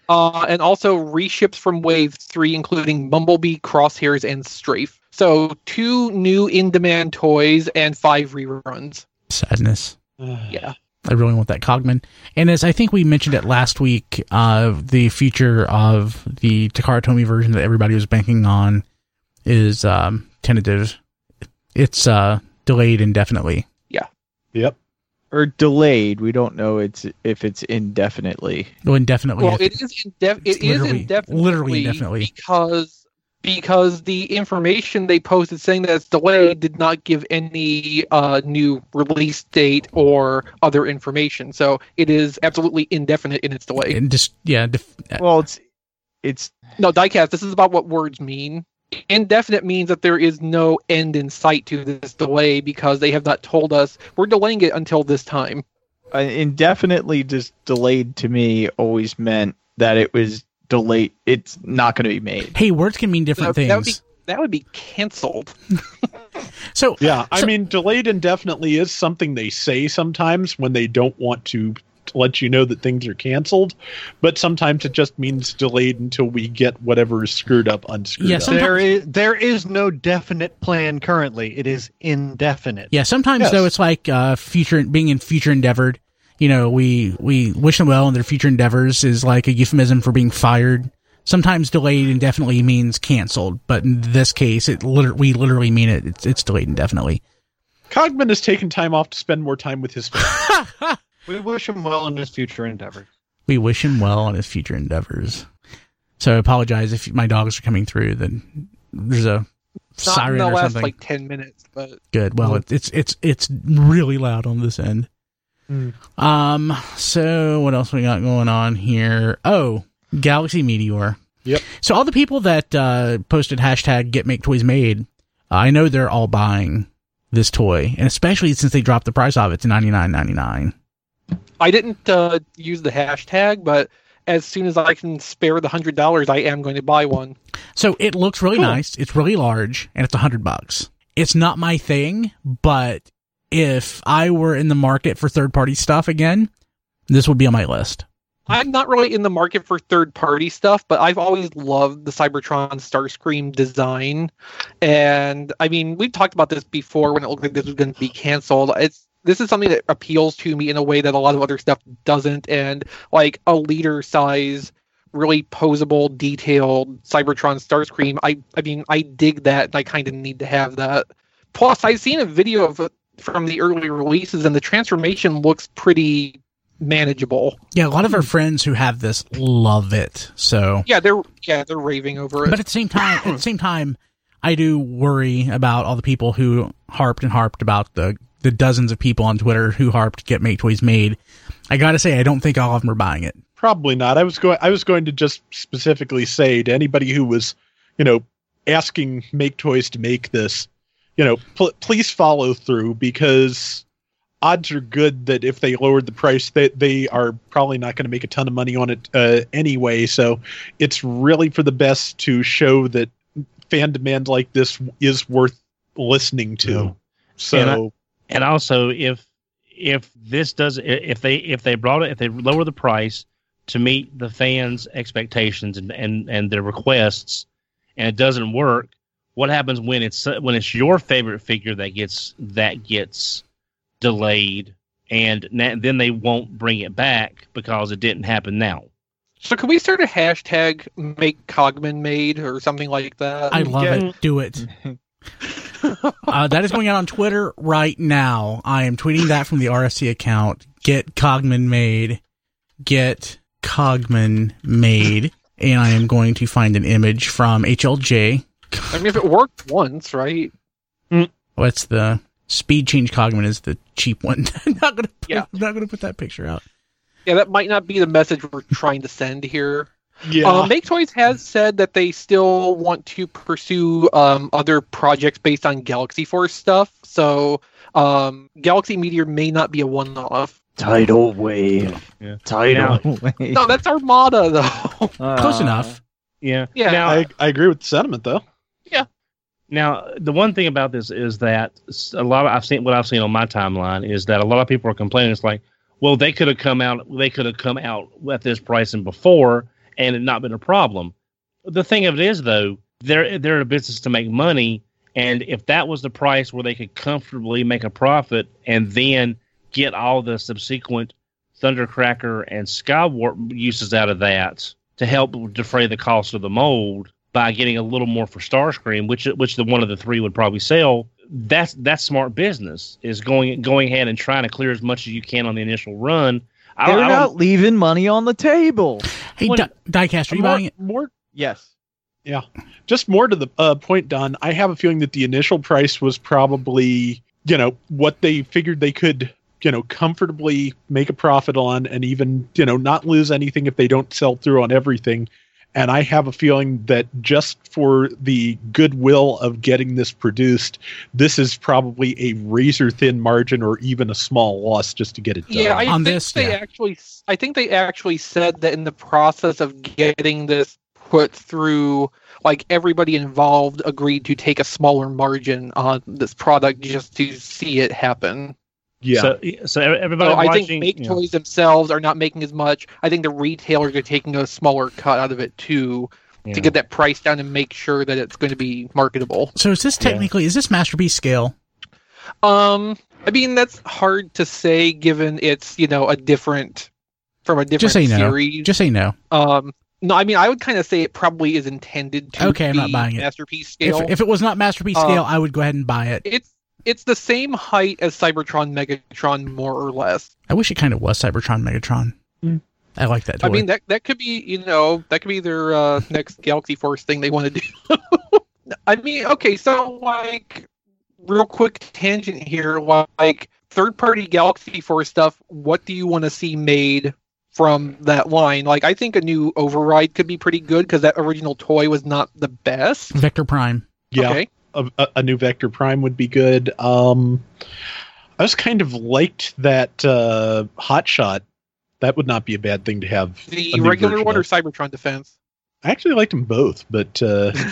[SPEAKER 3] also reships from Wave 3, including Bumblebee, Crosshairs, and Strafe. So 2 new in-demand toys and 5 reruns.
[SPEAKER 2] Sadness.
[SPEAKER 3] Yeah.
[SPEAKER 2] I really want that Cogman. And as I think we mentioned it last week, the future of the Takara Tomy version that everybody was banking on is tentative. It's delayed indefinitely.
[SPEAKER 3] Yeah.
[SPEAKER 7] Yep.
[SPEAKER 4] Or delayed. We don't know if it's indefinitely.
[SPEAKER 2] Well, indefinitely.
[SPEAKER 3] Well, it is indefinitely.
[SPEAKER 2] Literally indefinitely.
[SPEAKER 3] Because the information they posted saying that it's delayed did not give any new release date or other information. So it is absolutely indefinite in its delay.
[SPEAKER 2] And just, yeah.
[SPEAKER 4] Well, it's
[SPEAKER 3] No, Diecast, this is about what words mean. Indefinite means that there is no end in sight to this delay because they have not told us we're delaying it until this time.
[SPEAKER 4] indefinitely just delayed to me always meant that it was delayed. It's not going to be made.
[SPEAKER 2] Hey, words can mean different things.
[SPEAKER 3] That would be canceled.
[SPEAKER 2] So
[SPEAKER 7] Yeah, I mean, delayed indefinitely is something they say sometimes when they don't want to just lets you know that things are canceled, but sometimes it just means delayed until we get whatever is screwed up unscrewed
[SPEAKER 2] Yeah,
[SPEAKER 7] up.
[SPEAKER 5] There is no definite plan currently. It is indefinite.
[SPEAKER 2] Yeah, sometimes
[SPEAKER 7] Yes.
[SPEAKER 2] though it's like being in future endeavored. You know, we wish them well in their future endeavors is like a euphemism for being fired. Sometimes delayed indefinitely means canceled, but in this case, we literally mean it. It's delayed indefinitely.
[SPEAKER 7] Cogman has taken time off to spend more time with his family.
[SPEAKER 5] We wish him well in his future endeavors.
[SPEAKER 2] We wish him well on his future endeavors. So I apologize if my dogs are coming through. Then there's a
[SPEAKER 3] Not in
[SPEAKER 2] siren
[SPEAKER 3] the
[SPEAKER 2] or
[SPEAKER 3] last
[SPEAKER 2] something.
[SPEAKER 3] like 10 minutes, but
[SPEAKER 2] Good. Well, it's really loud on this end. So what else we got going on here? Oh, Galaxy Meteor.
[SPEAKER 7] Yep.
[SPEAKER 2] So all the people that posted hashtag Get Make Toys Made, I know they're all buying this toy, and especially since they dropped the price of it to $99.99.
[SPEAKER 3] I didn't use the hashtag, but as soon as I can spare the $100, I am going to buy one.
[SPEAKER 2] So it looks really nice. It's really large, and it's $100. It's not my thing, but if I were in the market for third-party stuff again, this would be on my list.
[SPEAKER 3] I'm not really in the market for third-party stuff, but I've always loved the Cybertron Starscream design. And, I mean, we've talked about this before when it looked like this was going to be canceled. This is something that appeals to me in a way that a lot of other stuff doesn't. And, like, a liter-size, really posable, detailed Cybertron Starscream, I mean, I dig that, and I kind of need to have that. Plus, I've seen a video of it from the early releases, and the transformation looks pretty manageable.
[SPEAKER 2] Yeah, a lot of our friends who have this love it. So
[SPEAKER 3] They're raving over it.
[SPEAKER 2] but at the same time, I do worry about all the people who harped about the dozens of people on Twitter who harped Get Make Toys Made. I gotta say, I don't think all of them are buying it.
[SPEAKER 7] Probably not. I was going to just specifically say to anybody who was, asking Make Toys to make this, please follow through, because odds are good that if they lowered the price, they are probably not going to make a ton of money on it anyway. So it's really for the best to show that fan demand like this is worth listening to.
[SPEAKER 6] Yeah.
[SPEAKER 7] So
[SPEAKER 6] And also, if they lower the price to meet the fans' expectations and their requests, and it doesn't work, what happens when it's your favorite figure that gets delayed, and then they won't bring it back because it didn't happen now?
[SPEAKER 3] So can we start a hashtag Make Cogman Made or something like that?
[SPEAKER 2] I love it. Do it. That is going out on Twitter right now. I am tweeting that from the RSC account. Get Cogman Made. Get Cogman Made. And I am going to find an image from HLJ.
[SPEAKER 3] I mean, if it worked once, right?
[SPEAKER 2] What's the Speed Change Cogman is the cheap one. I'm not gonna put that picture out.
[SPEAKER 3] Yeah, that might not be the message we're trying to send here.
[SPEAKER 7] yeah,
[SPEAKER 3] Make Toys has said that they still want to pursue other projects based on Galaxy Force stuff. So Galaxy Meteor may not be a one-off.
[SPEAKER 4] Tidal wave.
[SPEAKER 6] Yeah.
[SPEAKER 4] Tidal wave.
[SPEAKER 3] No, that's Armada, though.
[SPEAKER 2] Close enough.
[SPEAKER 6] Yeah.
[SPEAKER 3] Yeah.
[SPEAKER 6] Now,
[SPEAKER 7] I agree with the sentiment though.
[SPEAKER 6] Now, the one thing about this is that what I've seen on my timeline is that a lot of people are complaining. It's like, well, they could have come out at this pricing before, and it not been a problem. The thing of it is, though, they're in a business to make money, and if that was the price where they could comfortably make a profit and then get all the subsequent Thundercracker and Skywarp uses out of that to help defray the cost of the mold by getting a little more for Starscream, which the one of the three would probably sell, that's smart business, is going ahead and trying to clear as much as you can on the initial run.
[SPEAKER 4] They're not leaving money on the table.
[SPEAKER 2] Hey, Diecast, are you buying it?
[SPEAKER 7] More,
[SPEAKER 4] Yes.
[SPEAKER 7] yeah. Just more to the point, Don. I have a feeling that the initial price was probably, what they figured they could, comfortably make a profit on, and even, not lose anything if they don't sell through on everything. And I have a feeling that just for the goodwill of getting this produced, this is probably a razor-thin margin or even a small loss just to get it done.
[SPEAKER 3] Yeah, I think they actually said that in the process of getting this put through, like, everybody involved agreed to take a smaller margin on this product just to see it happen.
[SPEAKER 7] Yeah.
[SPEAKER 6] So everybody
[SPEAKER 3] So I
[SPEAKER 6] watching,
[SPEAKER 3] think Make Toys themselves are not making as much. I think the retailers are taking a smaller cut out of it too, to get that price down and make sure that it's going to be marketable.
[SPEAKER 2] So is this technically is this Masterpiece scale?
[SPEAKER 3] I mean, that's hard to say given it's a different
[SPEAKER 2] Just say no.
[SPEAKER 3] series.
[SPEAKER 2] Just say no.
[SPEAKER 3] No, I mean, I would kind of say it probably is intended to
[SPEAKER 2] Okay, I'm
[SPEAKER 3] be
[SPEAKER 2] not buying it.
[SPEAKER 3] Masterpiece scale.
[SPEAKER 2] If it was not Masterpiece scale, I would go ahead and buy it.
[SPEAKER 3] It's the same height as Cybertron Megatron, more or less.
[SPEAKER 2] I wish it kind of was Cybertron Megatron. I like that toy.
[SPEAKER 3] I mean, that could be that could be their next Galaxy Force thing they want to do. I mean, okay, so like, real quick tangent here, like third-party Galaxy Force stuff. What do you want to see made from that line? Like, I think a new Override could be pretty good because that original toy was not the best.
[SPEAKER 2] Vector Prime.
[SPEAKER 7] Yeah.
[SPEAKER 3] Okay.
[SPEAKER 7] A new Vector Prime would be good. I was kind of liked that Hot Shot. That would not be a bad thing to have.
[SPEAKER 3] The
[SPEAKER 7] a new
[SPEAKER 3] regular
[SPEAKER 7] version
[SPEAKER 3] one or
[SPEAKER 7] of.
[SPEAKER 3] Cybertron Defense?
[SPEAKER 7] I actually liked them both, but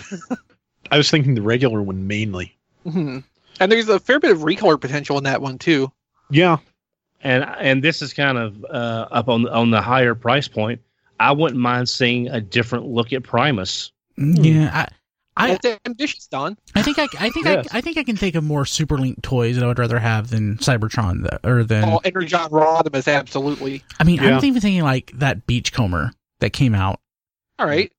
[SPEAKER 7] I was thinking the regular one mainly.
[SPEAKER 3] Mm-hmm. And there's a fair bit of recolor potential in that one too.
[SPEAKER 7] Yeah.
[SPEAKER 6] And this is kind of up on the higher price point. I wouldn't mind seeing a different look at Primus.
[SPEAKER 2] Yeah,
[SPEAKER 3] That's ambitious, Don.
[SPEAKER 2] I think I can think of more Super Link toys that I would rather have than Cybertron or than.
[SPEAKER 3] Oh, Energon Rodimus, absolutely.
[SPEAKER 2] I mean,
[SPEAKER 7] Yeah.
[SPEAKER 2] I'm even thinking like that Beachcomber that came out.
[SPEAKER 3] All right.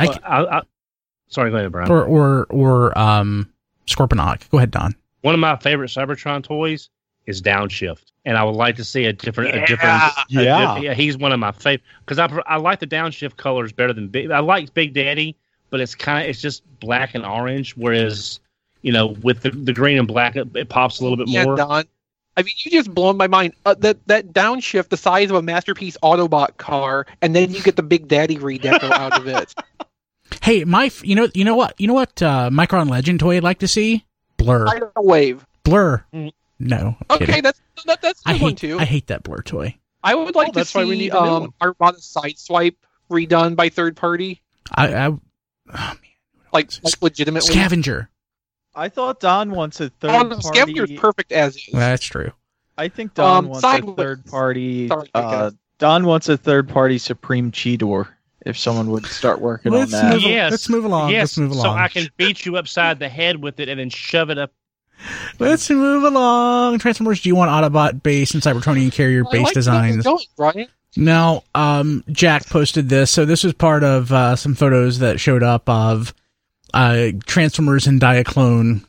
[SPEAKER 6] Sorry, go ahead, Brian.
[SPEAKER 2] Or Scorponok. Go ahead, Don.
[SPEAKER 6] One of my favorite Cybertron toys is Downshift, and I would like to see a different. He's one of my favorite because I like the Downshift colors better than Big. I like Big Daddy, but it's just black and orange, whereas with the green and black it pops a little bit more.
[SPEAKER 3] Don. I mean, you just blown my mind. That Downshift, the size of a Masterpiece Autobot car, and then you get the Big Daddy redeco out of it.
[SPEAKER 2] Hey, you know what Micron Legend toy I'd like to see? Blur.
[SPEAKER 3] Tidal Wave.
[SPEAKER 2] Blur. No. I'm
[SPEAKER 3] Okay,
[SPEAKER 2] kidding.
[SPEAKER 3] that's a good one too.
[SPEAKER 2] I hate that Blur toy.
[SPEAKER 3] I would like to
[SPEAKER 7] that's why we
[SPEAKER 3] see
[SPEAKER 7] need a new one.
[SPEAKER 3] Armada Sideswipe redone by third party,
[SPEAKER 2] Oh man.
[SPEAKER 3] like legitimately.
[SPEAKER 2] Scavenger.
[SPEAKER 4] I thought Don wants a third
[SPEAKER 3] Oh,
[SPEAKER 4] party.
[SPEAKER 3] Scavenger's perfect as is.
[SPEAKER 2] That's true.
[SPEAKER 4] I think Don wants a
[SPEAKER 3] Sideways.
[SPEAKER 4] third party.
[SPEAKER 3] Sorry, guys.
[SPEAKER 4] Don wants a third party Supreme Cheetor. If someone would start working on that.
[SPEAKER 2] Let's move along.
[SPEAKER 6] Yes,
[SPEAKER 2] Let's move along.
[SPEAKER 6] so I can beat you upside the head with it and then shove it up.
[SPEAKER 2] Let's move along. Transformers G1 Autobot base and Cybertronian carrier
[SPEAKER 3] I
[SPEAKER 2] base
[SPEAKER 3] like
[SPEAKER 2] designs.
[SPEAKER 3] Going, Brian.
[SPEAKER 2] Now, Jack posted this. So this was part of some photos that showed up of Transformers and Diaclone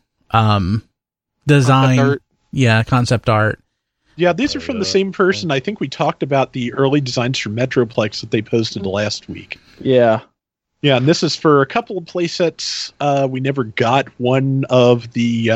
[SPEAKER 2] design.
[SPEAKER 3] Concept art.
[SPEAKER 2] Yeah, concept art.
[SPEAKER 7] Yeah, these are from the same person. I think we talked about the early designs for Metroplex that they posted last week.
[SPEAKER 4] Yeah.
[SPEAKER 7] Yeah, and this is for a couple of play sets. We never got one of the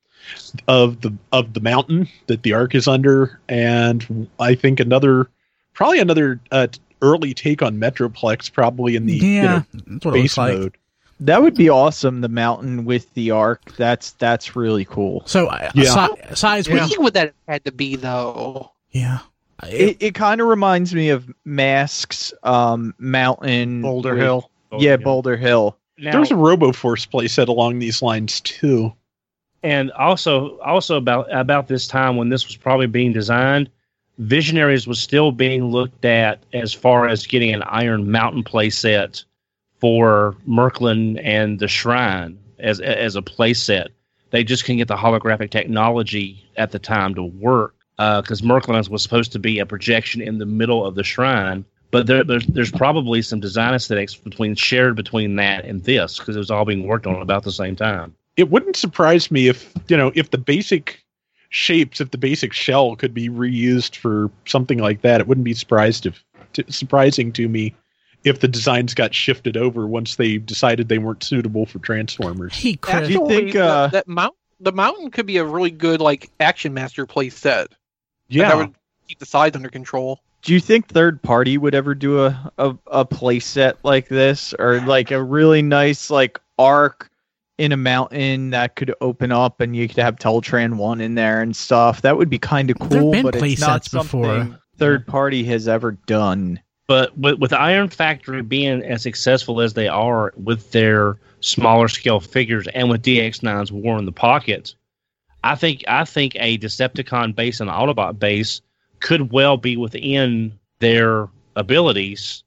[SPEAKER 7] mountain that the Ark is under, and I think probably another early take on Metroplex, probably in the
[SPEAKER 2] That's what it
[SPEAKER 7] base
[SPEAKER 2] looks like.
[SPEAKER 7] mode.
[SPEAKER 4] That would be awesome, the mountain with the Ark. That's really cool.
[SPEAKER 2] So size
[SPEAKER 3] What
[SPEAKER 2] would
[SPEAKER 3] do you would that have had to be though?
[SPEAKER 2] yeah.
[SPEAKER 4] It kind of reminds me of Mask's mountain.
[SPEAKER 5] Boulder
[SPEAKER 4] with-
[SPEAKER 5] Hill.
[SPEAKER 4] Yeah, Boulder Hill.
[SPEAKER 6] Now,
[SPEAKER 7] There's a RoboForce playset along these lines too.
[SPEAKER 6] and also about this time when this was probably being designed, Visionaries was still being looked at as far as getting an Iron Mountain playset for Merklin and the Shrine as a playset. They just couldn't get the holographic technology at the time to work because Merklin was supposed to be a projection in the middle of the Shrine. But there's probably some design aesthetics shared between that and this because it was all being worked on about the same time.
[SPEAKER 7] It wouldn't surprise me if the basic shapes, if the basic shell could be reused for something like that. It wouldn't be surprising to me if the designs got shifted over once they decided they weren't suitable for Transformers.
[SPEAKER 2] Hey, Chris.
[SPEAKER 4] Do you think,
[SPEAKER 3] that the mountain could be a really good like Action Master play set?
[SPEAKER 7] Yeah,
[SPEAKER 3] That would keep the sides under control.
[SPEAKER 4] Do you think third party would ever do a play set like this, or like a really nice like Ark in a mountain that could open up and you could have Teltran 1 in there and stuff? That would be kind of
[SPEAKER 2] There've
[SPEAKER 4] cool,
[SPEAKER 2] been
[SPEAKER 4] but
[SPEAKER 2] play
[SPEAKER 4] it's not
[SPEAKER 2] sets before.
[SPEAKER 4] something third party has ever done.
[SPEAKER 6] But with Iron Factory being as successful as they are with their smaller scale figures and with DX9's War in the Pocket, I think a Decepticon base and an Autobot base could well be within their abilities.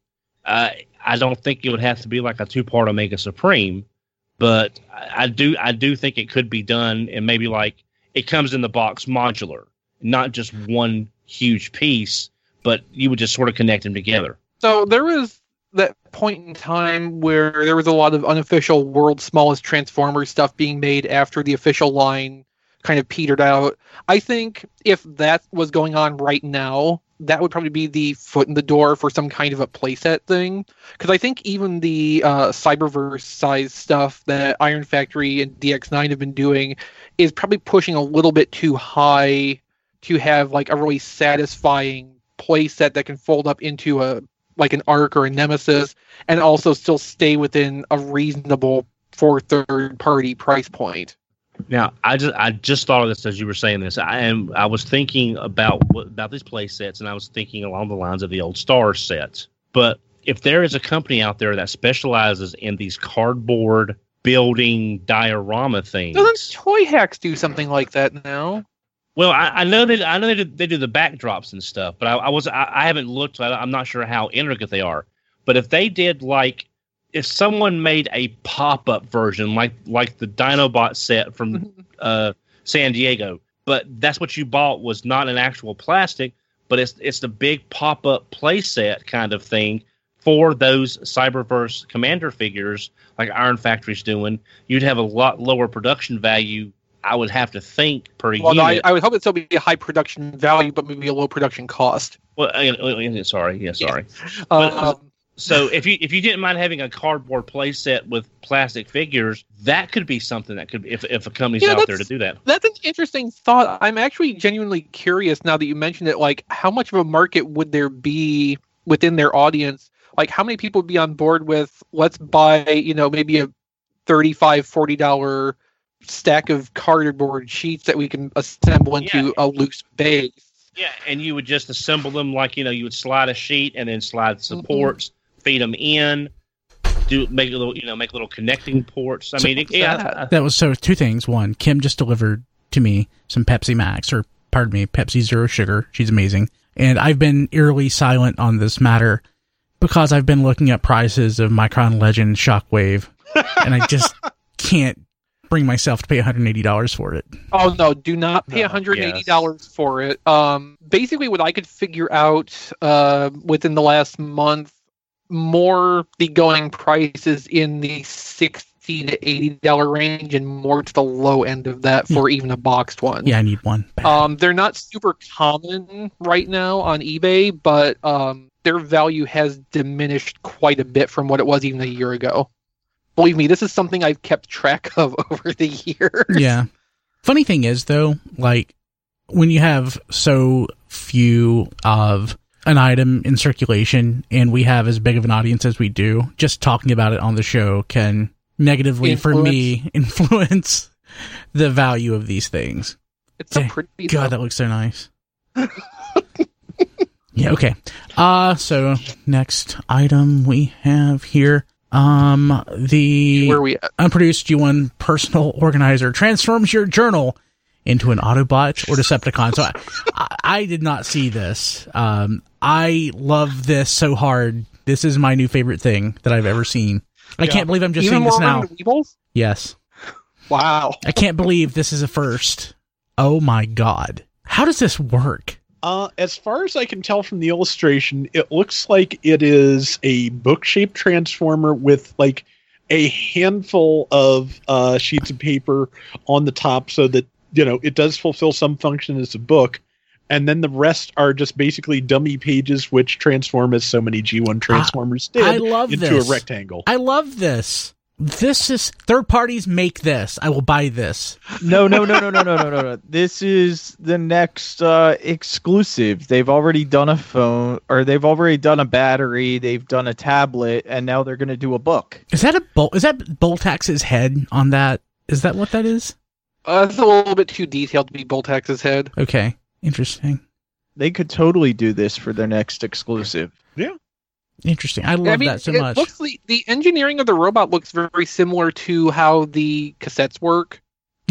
[SPEAKER 6] I don't think it would have to be like a 2-part Omega Supreme, but I do think it could be done, and maybe like it comes in the box modular, not just one huge piece, but you would just sort of connect them together.
[SPEAKER 3] So there was that point in time where there was a lot of unofficial World's Smallest Transformers stuff being made after the official line kind of petered out. I think if that was going on right now, that would probably be the foot in the door for some kind of a playset thing. Because I think even the Cyberverse size stuff that Iron Factory and DX9 have been doing is probably pushing a little bit too high to have like a really satisfying playset that can fold up into an Arc or a Nemesis and also still stay within a reasonable for third-party price point.
[SPEAKER 6] Now, I just thought of this as you were saying this. I was thinking about these play sets, and I was thinking along the lines of the old Star sets. But if there is a company out there that specializes in these cardboard building diorama things,
[SPEAKER 3] doesn't Toy Hacks do something like that now?
[SPEAKER 6] Well, I know they do the backdrops and stuff, but I haven't looked. I'm not sure how intricate they are. But if they did if someone made a pop-up version like the Dinobot set from San Diego, but that's what you bought was not an actual plastic, but it's the big pop-up play set kind of thing for those Cyberverse Commander figures like Iron Factory's doing, you'd have a lot lower production value, I would have to think, per unit.
[SPEAKER 3] No, I would hope it'd still be a high production value, but maybe a low production cost.
[SPEAKER 6] Well, sorry.
[SPEAKER 3] Yeah.
[SPEAKER 6] But, so if you didn't mind having a cardboard play set with plastic figures, that could be something that could, if a company's out there to do that.
[SPEAKER 3] That's an interesting thought. I'm actually genuinely curious now that you mentioned it. Like, how much of a market would there be within their audience? Like, how many people would be on board with, let's buy, maybe a $35, $40 stack of cardboard sheets that we can assemble into a loose base?
[SPEAKER 6] Yeah, and you would just assemble them like, you would slide a sheet and then slide supports, feed them in, make little connecting ports.
[SPEAKER 2] That was two things. One, Kim just delivered to me some Pepsi Max, or pardon me, Pepsi Zero Sugar. She's amazing. And I've been eerily silent on this matter because I've been looking at prices of Micron Legend Shockwave, and I just can't bring myself to pay $180 for it.
[SPEAKER 3] Oh no, do not pay $180 for it. Basically what I could figure out within the last month, more the going prices in the $60 to $80 range, and more to the low end of that for even a boxed one.
[SPEAKER 2] Yeah, I need one.
[SPEAKER 3] They're not super common right now on eBay, but their value has diminished quite a bit from what it was even a year ago. Believe me, this is something I've kept track of over the years.
[SPEAKER 2] Yeah. Funny thing is, though, like, when you have so few of an item in circulation, and we have as big of an audience as we do, just talking about it on the show can negatively, for me, influence the value of these things.
[SPEAKER 3] It's a pretty...
[SPEAKER 2] God, that looks so nice. Yeah, okay. So, next item we have here. The
[SPEAKER 3] Where are we at?
[SPEAKER 2] Unproduced G1 Personal Organizer transforms your journal into an Autobot or Decepticon. So I did not see this. I love this so hard. This is my new favorite thing that I've ever seen. I can't believe I'm just seeing this now. Yes.
[SPEAKER 3] Wow.
[SPEAKER 2] I can't believe this is a first. Oh my God. How does this work?
[SPEAKER 7] As far as I can tell from the illustration, it looks like it is a book-shaped transformer with like a handful of sheets of paper on the top, so that it does fulfill some function as a book, and then the rest are just basically dummy pages which transform as so many G1 Transformers did into a rectangle.
[SPEAKER 2] I love this. This is third parties make this. I will buy this.
[SPEAKER 4] No. This is the next exclusive. They've already done a phone, or they've already done a battery. They've done a tablet, and now they're going to do a book.
[SPEAKER 2] Is that Is that Boltax's head on that? Is that what that is?
[SPEAKER 3] It's a little bit too detailed to be Boltax's head.
[SPEAKER 2] Okay, interesting.
[SPEAKER 4] They could totally do this for their next exclusive.
[SPEAKER 7] Yeah.
[SPEAKER 2] Interesting. I love that so much.
[SPEAKER 3] Looks the engineering of the robot looks very similar to how the cassettes work.
[SPEAKER 2] Yeah.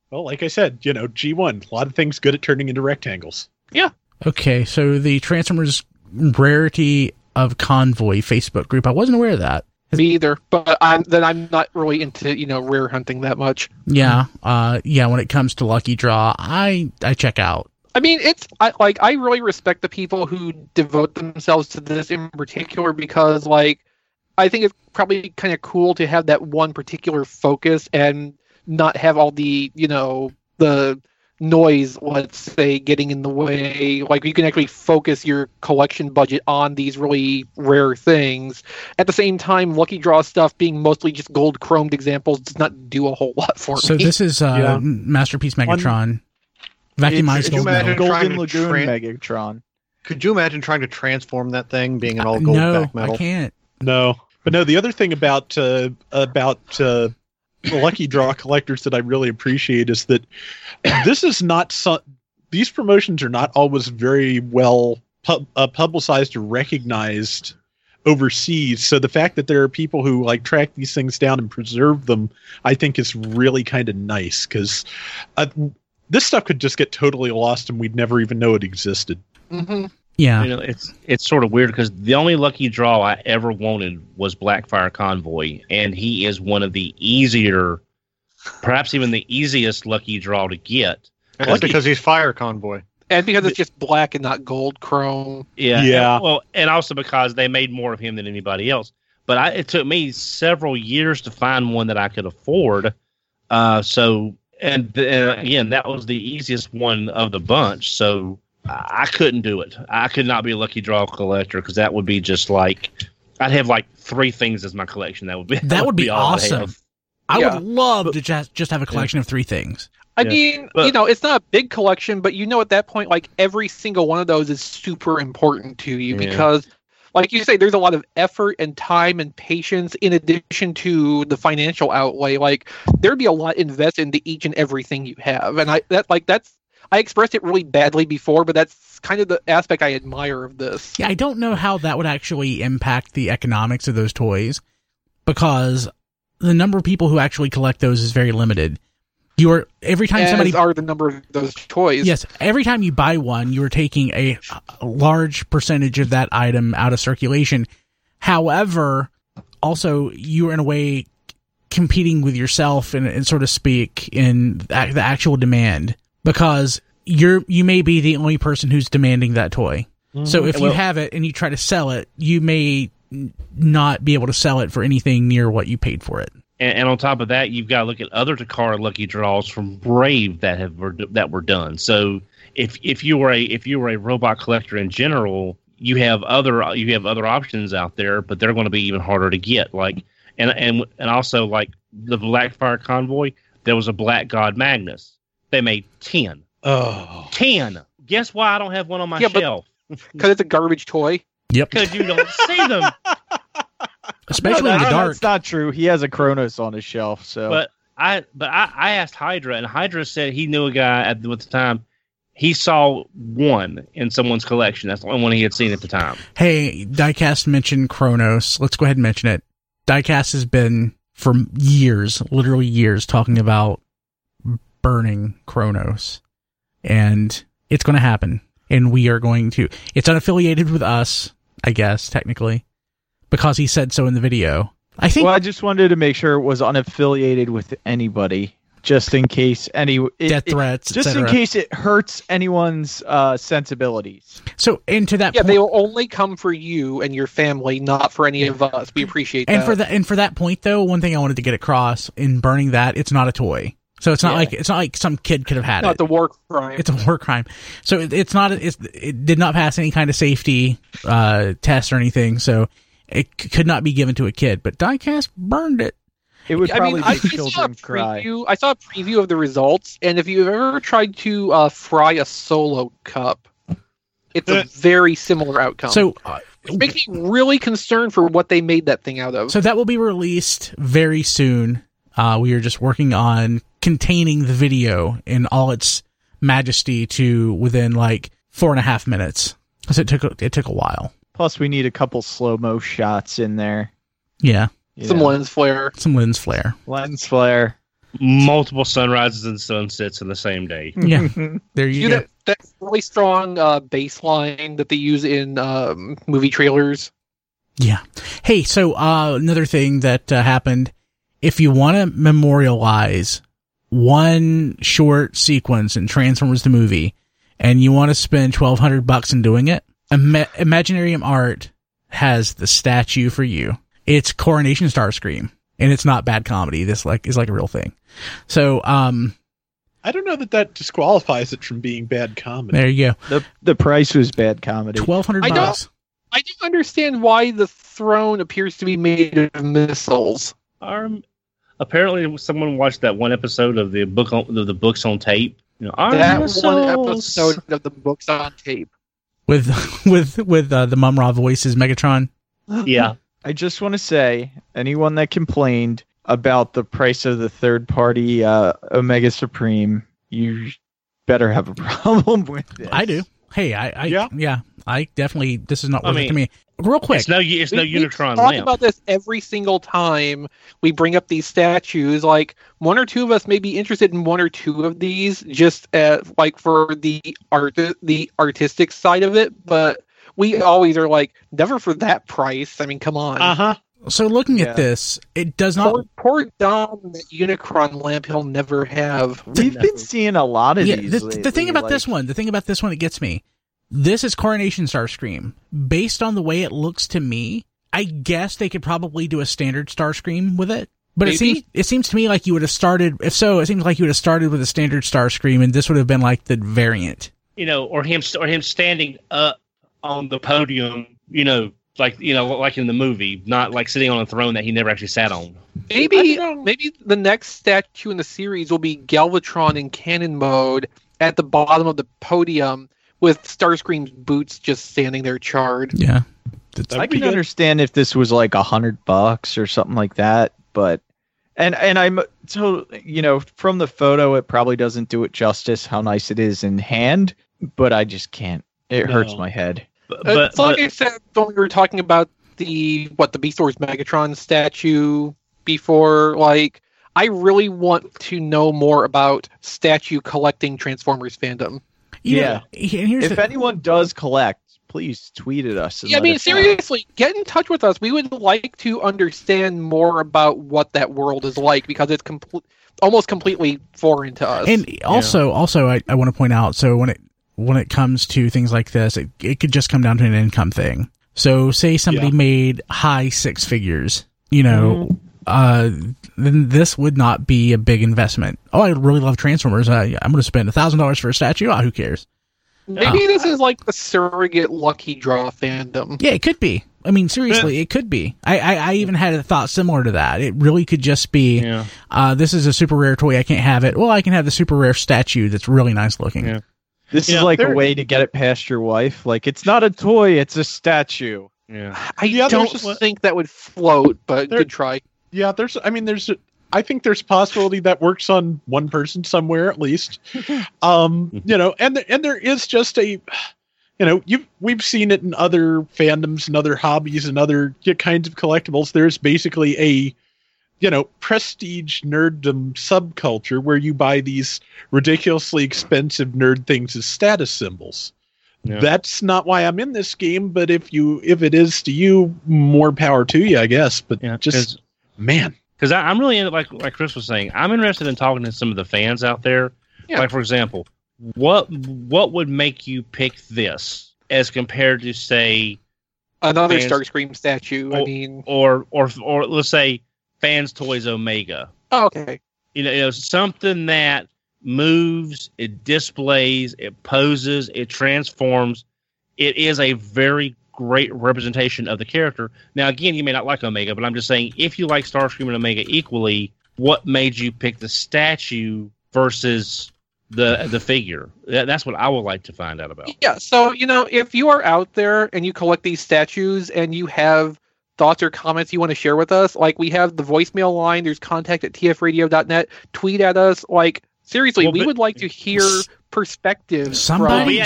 [SPEAKER 7] Well, like I said, G1, a lot of things good at turning into rectangles.
[SPEAKER 2] Okay, so the Transformers Rarity of Convoy Facebook group. I wasn't aware of that.
[SPEAKER 3] Me either, but I'm not really into rare hunting that much.
[SPEAKER 2] Yeah, when it comes to Lucky Draw, I check out.
[SPEAKER 3] I mean, I really respect the people who devote themselves to this in particular because, I think it's probably kind of cool to have that one particular focus and not have all the, the noise, let's say, getting in the way. You can actually focus your collection budget on these really rare things. At the same time, Lucky Draw stuff being mostly just gold chromed examples does not do a whole lot for me.
[SPEAKER 2] So this is Masterpiece Megatron. Vacuumized gold metal.
[SPEAKER 4] Golden Lagoon Megatron.
[SPEAKER 5] Could you imagine trying to transform that thing, being an all gold back metal?
[SPEAKER 2] No, I can't.
[SPEAKER 7] No. But no, the other thing about Lucky Draw collectors that I really appreciate is that this is not these promotions are not always very well publicized or recognized overseas. So the fact that there are people who track these things down and preserve them, I think is really kind of nice because this stuff could just get totally lost and we'd never even know it existed.
[SPEAKER 3] Mm-hmm.
[SPEAKER 2] Yeah.
[SPEAKER 6] It's sort of weird because the only Lucky Draw I ever wanted was Blackfire Convoy, and he is one of the easier, perhaps even the easiest Lucky Draw to get.
[SPEAKER 5] And that's because he's Fire Convoy.
[SPEAKER 3] And because it's just black and not gold chrome.
[SPEAKER 6] Yeah. Well, and also because they made more of him than anybody else. But it took me several years to find one that I could afford. And again, that was the easiest one of the bunch. So I couldn't do it. I could not be a Lucky Draw collector because that would be just I'd have 3 things as my collection. That would be all
[SPEAKER 2] awesome. I would love to just have a collection of 3 things.
[SPEAKER 3] I mean, it's not a big collection, but at that point, every single one of those is super important to you because, like you say, there's a lot of effort and time and patience in addition to the financial outlay. There'd be a lot invested into each and everything you have, and I expressed it really badly before, but that's kind of the aspect I admire of this.
[SPEAKER 2] Yeah, I don't know how that would actually impact the economics of those toys because the number of people who actually collect those is very limited. Every time somebody
[SPEAKER 3] are the number of those toys.
[SPEAKER 2] Yes, every time you buy one, you are taking a large percentage of that item out of circulation. However, also you are in a way competing with yourself, and so to speak, in the actual demand because you may be the only person who's demanding that toy. Mm-hmm. So if you have it and you try to sell it, you may not be able to sell it for anything near what you paid for it.
[SPEAKER 6] And on top of that, you've got to look at other Takara Lucky Draws from Brave that were done. So if you were a robot collector in general, you have other options out there, but they're going to be even harder to get. And also the Blackfire Convoy, there was a Black God Magnus. They made 10.
[SPEAKER 7] Oh,
[SPEAKER 6] 10. Guess why I don't have one on my shelf?
[SPEAKER 3] Because it's a garbage toy.
[SPEAKER 2] Yep.
[SPEAKER 6] Because you don't see them.
[SPEAKER 2] Especially in the dark.
[SPEAKER 4] That's not true. He has a Kronos on his shelf. So,
[SPEAKER 6] but I asked Hydra, and Hydra said he knew a guy at the time. He saw one in someone's collection. That's the only one he had seen at the time.
[SPEAKER 2] Hey, Diecast mentioned Kronos. Let's go ahead and mention it. Diecast has been for years, literally years, talking about burning Kronos, and it's going to happen. And we are going to. It's unaffiliated with us, I guess, technically. Because he said so in the video. I think.
[SPEAKER 4] Well, I just wanted to make sure it was unaffiliated with anybody, just in case
[SPEAKER 2] death threats,
[SPEAKER 4] just in case it hurts anyone's sensibilities.
[SPEAKER 2] So, and to that point,
[SPEAKER 3] they will only come for you and your family, not for any of us. We appreciate that.
[SPEAKER 2] And for that point, though, one thing I wanted to get across in burning that, it's not a toy. So it's not like some kid could have had it.
[SPEAKER 3] Not the war crime.
[SPEAKER 2] It's a war crime. So it did not pass any kind of safety test or anything. So. It could not be given to a kid, but Diecast burned it.
[SPEAKER 4] It would probably make children cry.
[SPEAKER 3] I saw a preview of the results, and if you've ever tried to fry a Solo cup, it's a very similar outcome.
[SPEAKER 2] So
[SPEAKER 3] it makes me really concerned for what they made that thing out of.
[SPEAKER 2] So that will be released very soon. We are just working on containing the video in all its majesty to within 4.5 minutes, because it took a while.
[SPEAKER 4] Plus, we need a couple slow-mo shots in there.
[SPEAKER 2] Yeah.
[SPEAKER 3] Some lens flare.
[SPEAKER 2] Some lens flare.
[SPEAKER 4] Lens flare.
[SPEAKER 6] multiple sunrises and sunsets in the same day.
[SPEAKER 2] Yeah, there you go.
[SPEAKER 3] That's really strong bass line that they use in movie trailers.
[SPEAKER 2] Yeah. Hey, so another thing that happened, if you want to memorialize one short sequence in Transformers the movie, and you want to spend $1,200 in doing it, Imaginarium Art has the statue for you. It's Coronation Starscream, and it's not bad comedy. This is like a real thing. So,
[SPEAKER 7] I don't know that disqualifies it from being bad comedy.
[SPEAKER 2] there you go.
[SPEAKER 4] The price was bad comedy.
[SPEAKER 2] $1,200.
[SPEAKER 3] I don't understand why the throne appears to be made of missiles.
[SPEAKER 6] Apparently, someone watched that one episode of the books on tape. You know,
[SPEAKER 3] That
[SPEAKER 6] missiles.
[SPEAKER 3] one episode of the books on tape.
[SPEAKER 2] With the Mum-Ra voices, Megatron.
[SPEAKER 6] Yeah.
[SPEAKER 4] I just want to say, anyone that complained about the price of the third-party Omega Supreme, you better have a problem with this.
[SPEAKER 2] I do. Hey, I definitely. This is not worth it to me. Real quick,
[SPEAKER 6] It's no Unicron
[SPEAKER 3] we talk
[SPEAKER 6] lamp.
[SPEAKER 3] about this every single time we bring up these statues. Like, one or two of us may be interested in one or two of these, just like for the artistic side of it. But we always are like, never for that price. I mean, come on.
[SPEAKER 2] So looking at this, it does not.
[SPEAKER 3] Poor Dom, that Unicron lamp he'll never have.
[SPEAKER 4] We've been seeing a lot of
[SPEAKER 2] Yeah,
[SPEAKER 4] these.
[SPEAKER 2] the thing about this one, it gets me. This is Coronation Starscream. Based on the way it looks to me, I guess they could probably do a standard Starscream with it. But it seems to me like you would have started. If so, it seems like you would have started with a standard Starscream, and this would have been like the variant.
[SPEAKER 6] You know, or him standing up on the podium. Like in the movie, not like sitting on a throne that he never actually sat on.
[SPEAKER 3] Maybe the next statue in the series will be Galvatron in cannon mode at the bottom of the podium with Starscream's boots just standing there charred.
[SPEAKER 2] Yeah.
[SPEAKER 4] I can understand if this was like $100 or something like that, but and I'm so from the photo it probably doesn't do it justice how nice it is in hand, but I just can't. It hurts my head.
[SPEAKER 3] But like I said when we were talking about the Beast Wars Megatron statue before, like, I really want to know more about statue collecting Transformers fandom.
[SPEAKER 4] If anyone does collect, please tweet at us.
[SPEAKER 3] Yeah, I mean, seriously, get in touch with us. We would like to understand more about what that world is like, because it's almost completely foreign to us.
[SPEAKER 2] And also, I want to point out, so when it comes to things like this, it could just come down to an income thing. So say somebody made high six figures, then this would not be a big investment. Oh, I really love Transformers. I'm going to spend $1,000 for a statue. Who cares?
[SPEAKER 3] Maybe this is like the surrogate lucky draw fandom.
[SPEAKER 2] Yeah, it could be. I mean, seriously, it could be. I even had a thought similar to that. It really could just be, this is a super rare toy. I can't have it. Well, I can have the super rare statue that's really nice looking.
[SPEAKER 4] Yeah. This is like a way to get it past your wife. Like, it's not a toy, it's a statue.
[SPEAKER 6] Yeah.
[SPEAKER 3] I don't think that would float, but good try.
[SPEAKER 7] Yeah, I think there's a possibility that works on one person somewhere at least. And there is just we've seen it in other fandoms and other hobbies and other kinds of collectibles. There's basically a prestige nerddom subculture where you buy these ridiculously expensive nerd things as status symbols. Yeah. That's not why I'm in this game, but if it is to you, more power to you, I guess. But man.
[SPEAKER 6] Because I'm really into, like Chris was saying, I'm interested in talking to some of the fans out there. Yeah. Like, for example, what would make you pick this as compared to, say,
[SPEAKER 3] another Starscream statue?
[SPEAKER 6] Or let's say Fans Toys Omega.
[SPEAKER 3] Oh, okay.
[SPEAKER 6] Something that moves, it displays, it poses, it transforms. It is a very great representation of the character. Now, again, you may not like Omega, but I'm just saying, if you like Starscream and Omega equally, what made you pick the statue versus the figure? That's what I would like to find out about.
[SPEAKER 3] Yeah, so, if you are out there and you collect these statues and you have thoughts or comments you want to share with us, like, we have the voicemail line, there's contact@tfradio.net, tweet at us, like, seriously, we would like to hear perspectives.
[SPEAKER 2] Somebody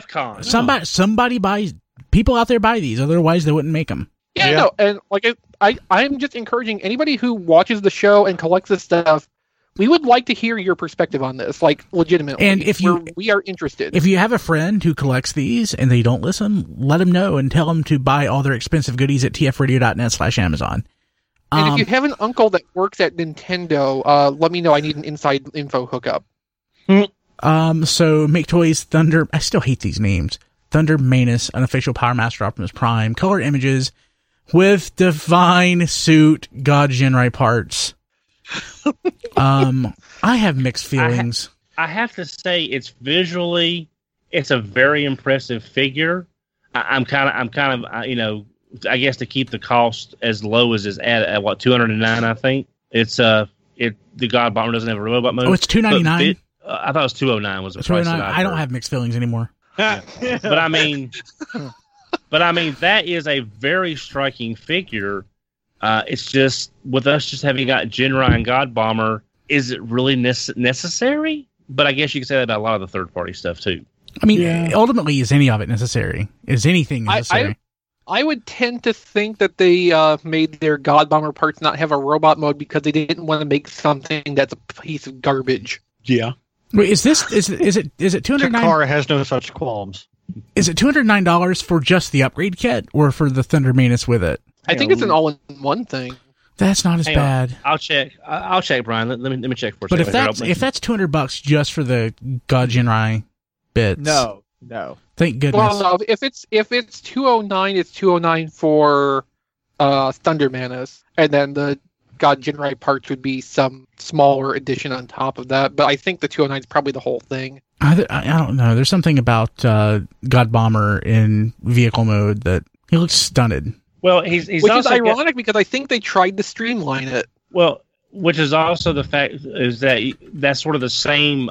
[SPEAKER 2] buys. People out there buy these, otherwise they wouldn't make them.
[SPEAKER 3] Yeah. No, and like I'm just encouraging anybody who watches the show and collects this stuff. We would like to hear your perspective on this, like legitimately.
[SPEAKER 2] And if
[SPEAKER 3] we are interested.
[SPEAKER 2] If you have a friend who collects these and they don't listen, let them know and tell them to buy all their expensive goodies at tfradio.net/Amazon.
[SPEAKER 3] And if you have an uncle that works at Nintendo, let me know. I need an inside info hookup.
[SPEAKER 2] So Make Toys Thunder. I still hate these names. Thunder Manus, unofficial Power Master Optimus Prime, color images with Divine Suit God Jinrai parts. I have mixed feelings.
[SPEAKER 6] I have to say, it's a very impressive figure. I'm kind of, I guess to keep the cost as low as it's at what, $209, I think. It's the God Bomber doesn't have a robot mode.
[SPEAKER 2] Oh, it's $299.
[SPEAKER 6] I thought it was $209 was the price.
[SPEAKER 2] I don't have mixed feelings anymore.
[SPEAKER 6] But I mean, that is a very striking figure. It's just with us just having got Jinrai and God Bomber, is it really necessary? But I guess you can say that about a lot of the third party stuff too.
[SPEAKER 2] I mean, ultimately, is any of it necessary? Is anything necessary?
[SPEAKER 3] I would tend to think that they made their God Bomber parts not have a robot mode because they didn't want to make something that's a piece of garbage.
[SPEAKER 7] Yeah.
[SPEAKER 2] Wait, is it $209?
[SPEAKER 5] Takara has no such qualms.
[SPEAKER 2] Is it $209 for just the upgrade kit or for the Thunder Manus with it?
[SPEAKER 3] I think it's an all-in-one thing.
[SPEAKER 2] That's not as bad.
[SPEAKER 6] I'll check, Brian. Let me check for a
[SPEAKER 2] second.
[SPEAKER 6] But
[SPEAKER 2] if that's $200 just for the God Jinrai bits,
[SPEAKER 4] No.
[SPEAKER 2] Thank goodness.
[SPEAKER 3] Well, no, if it's $209, it's $209 for Thunder Manus, and then the God Jinrai parts would be some smaller addition on top of that. But I think the $209 is probably the whole thing.
[SPEAKER 2] I don't know. There's something about God Bomber in vehicle mode that he looks stunted.
[SPEAKER 6] Well, he's
[SPEAKER 3] which is ironic because I think they tried to streamline it.
[SPEAKER 6] Well, which is also the fact is that that's sort of the same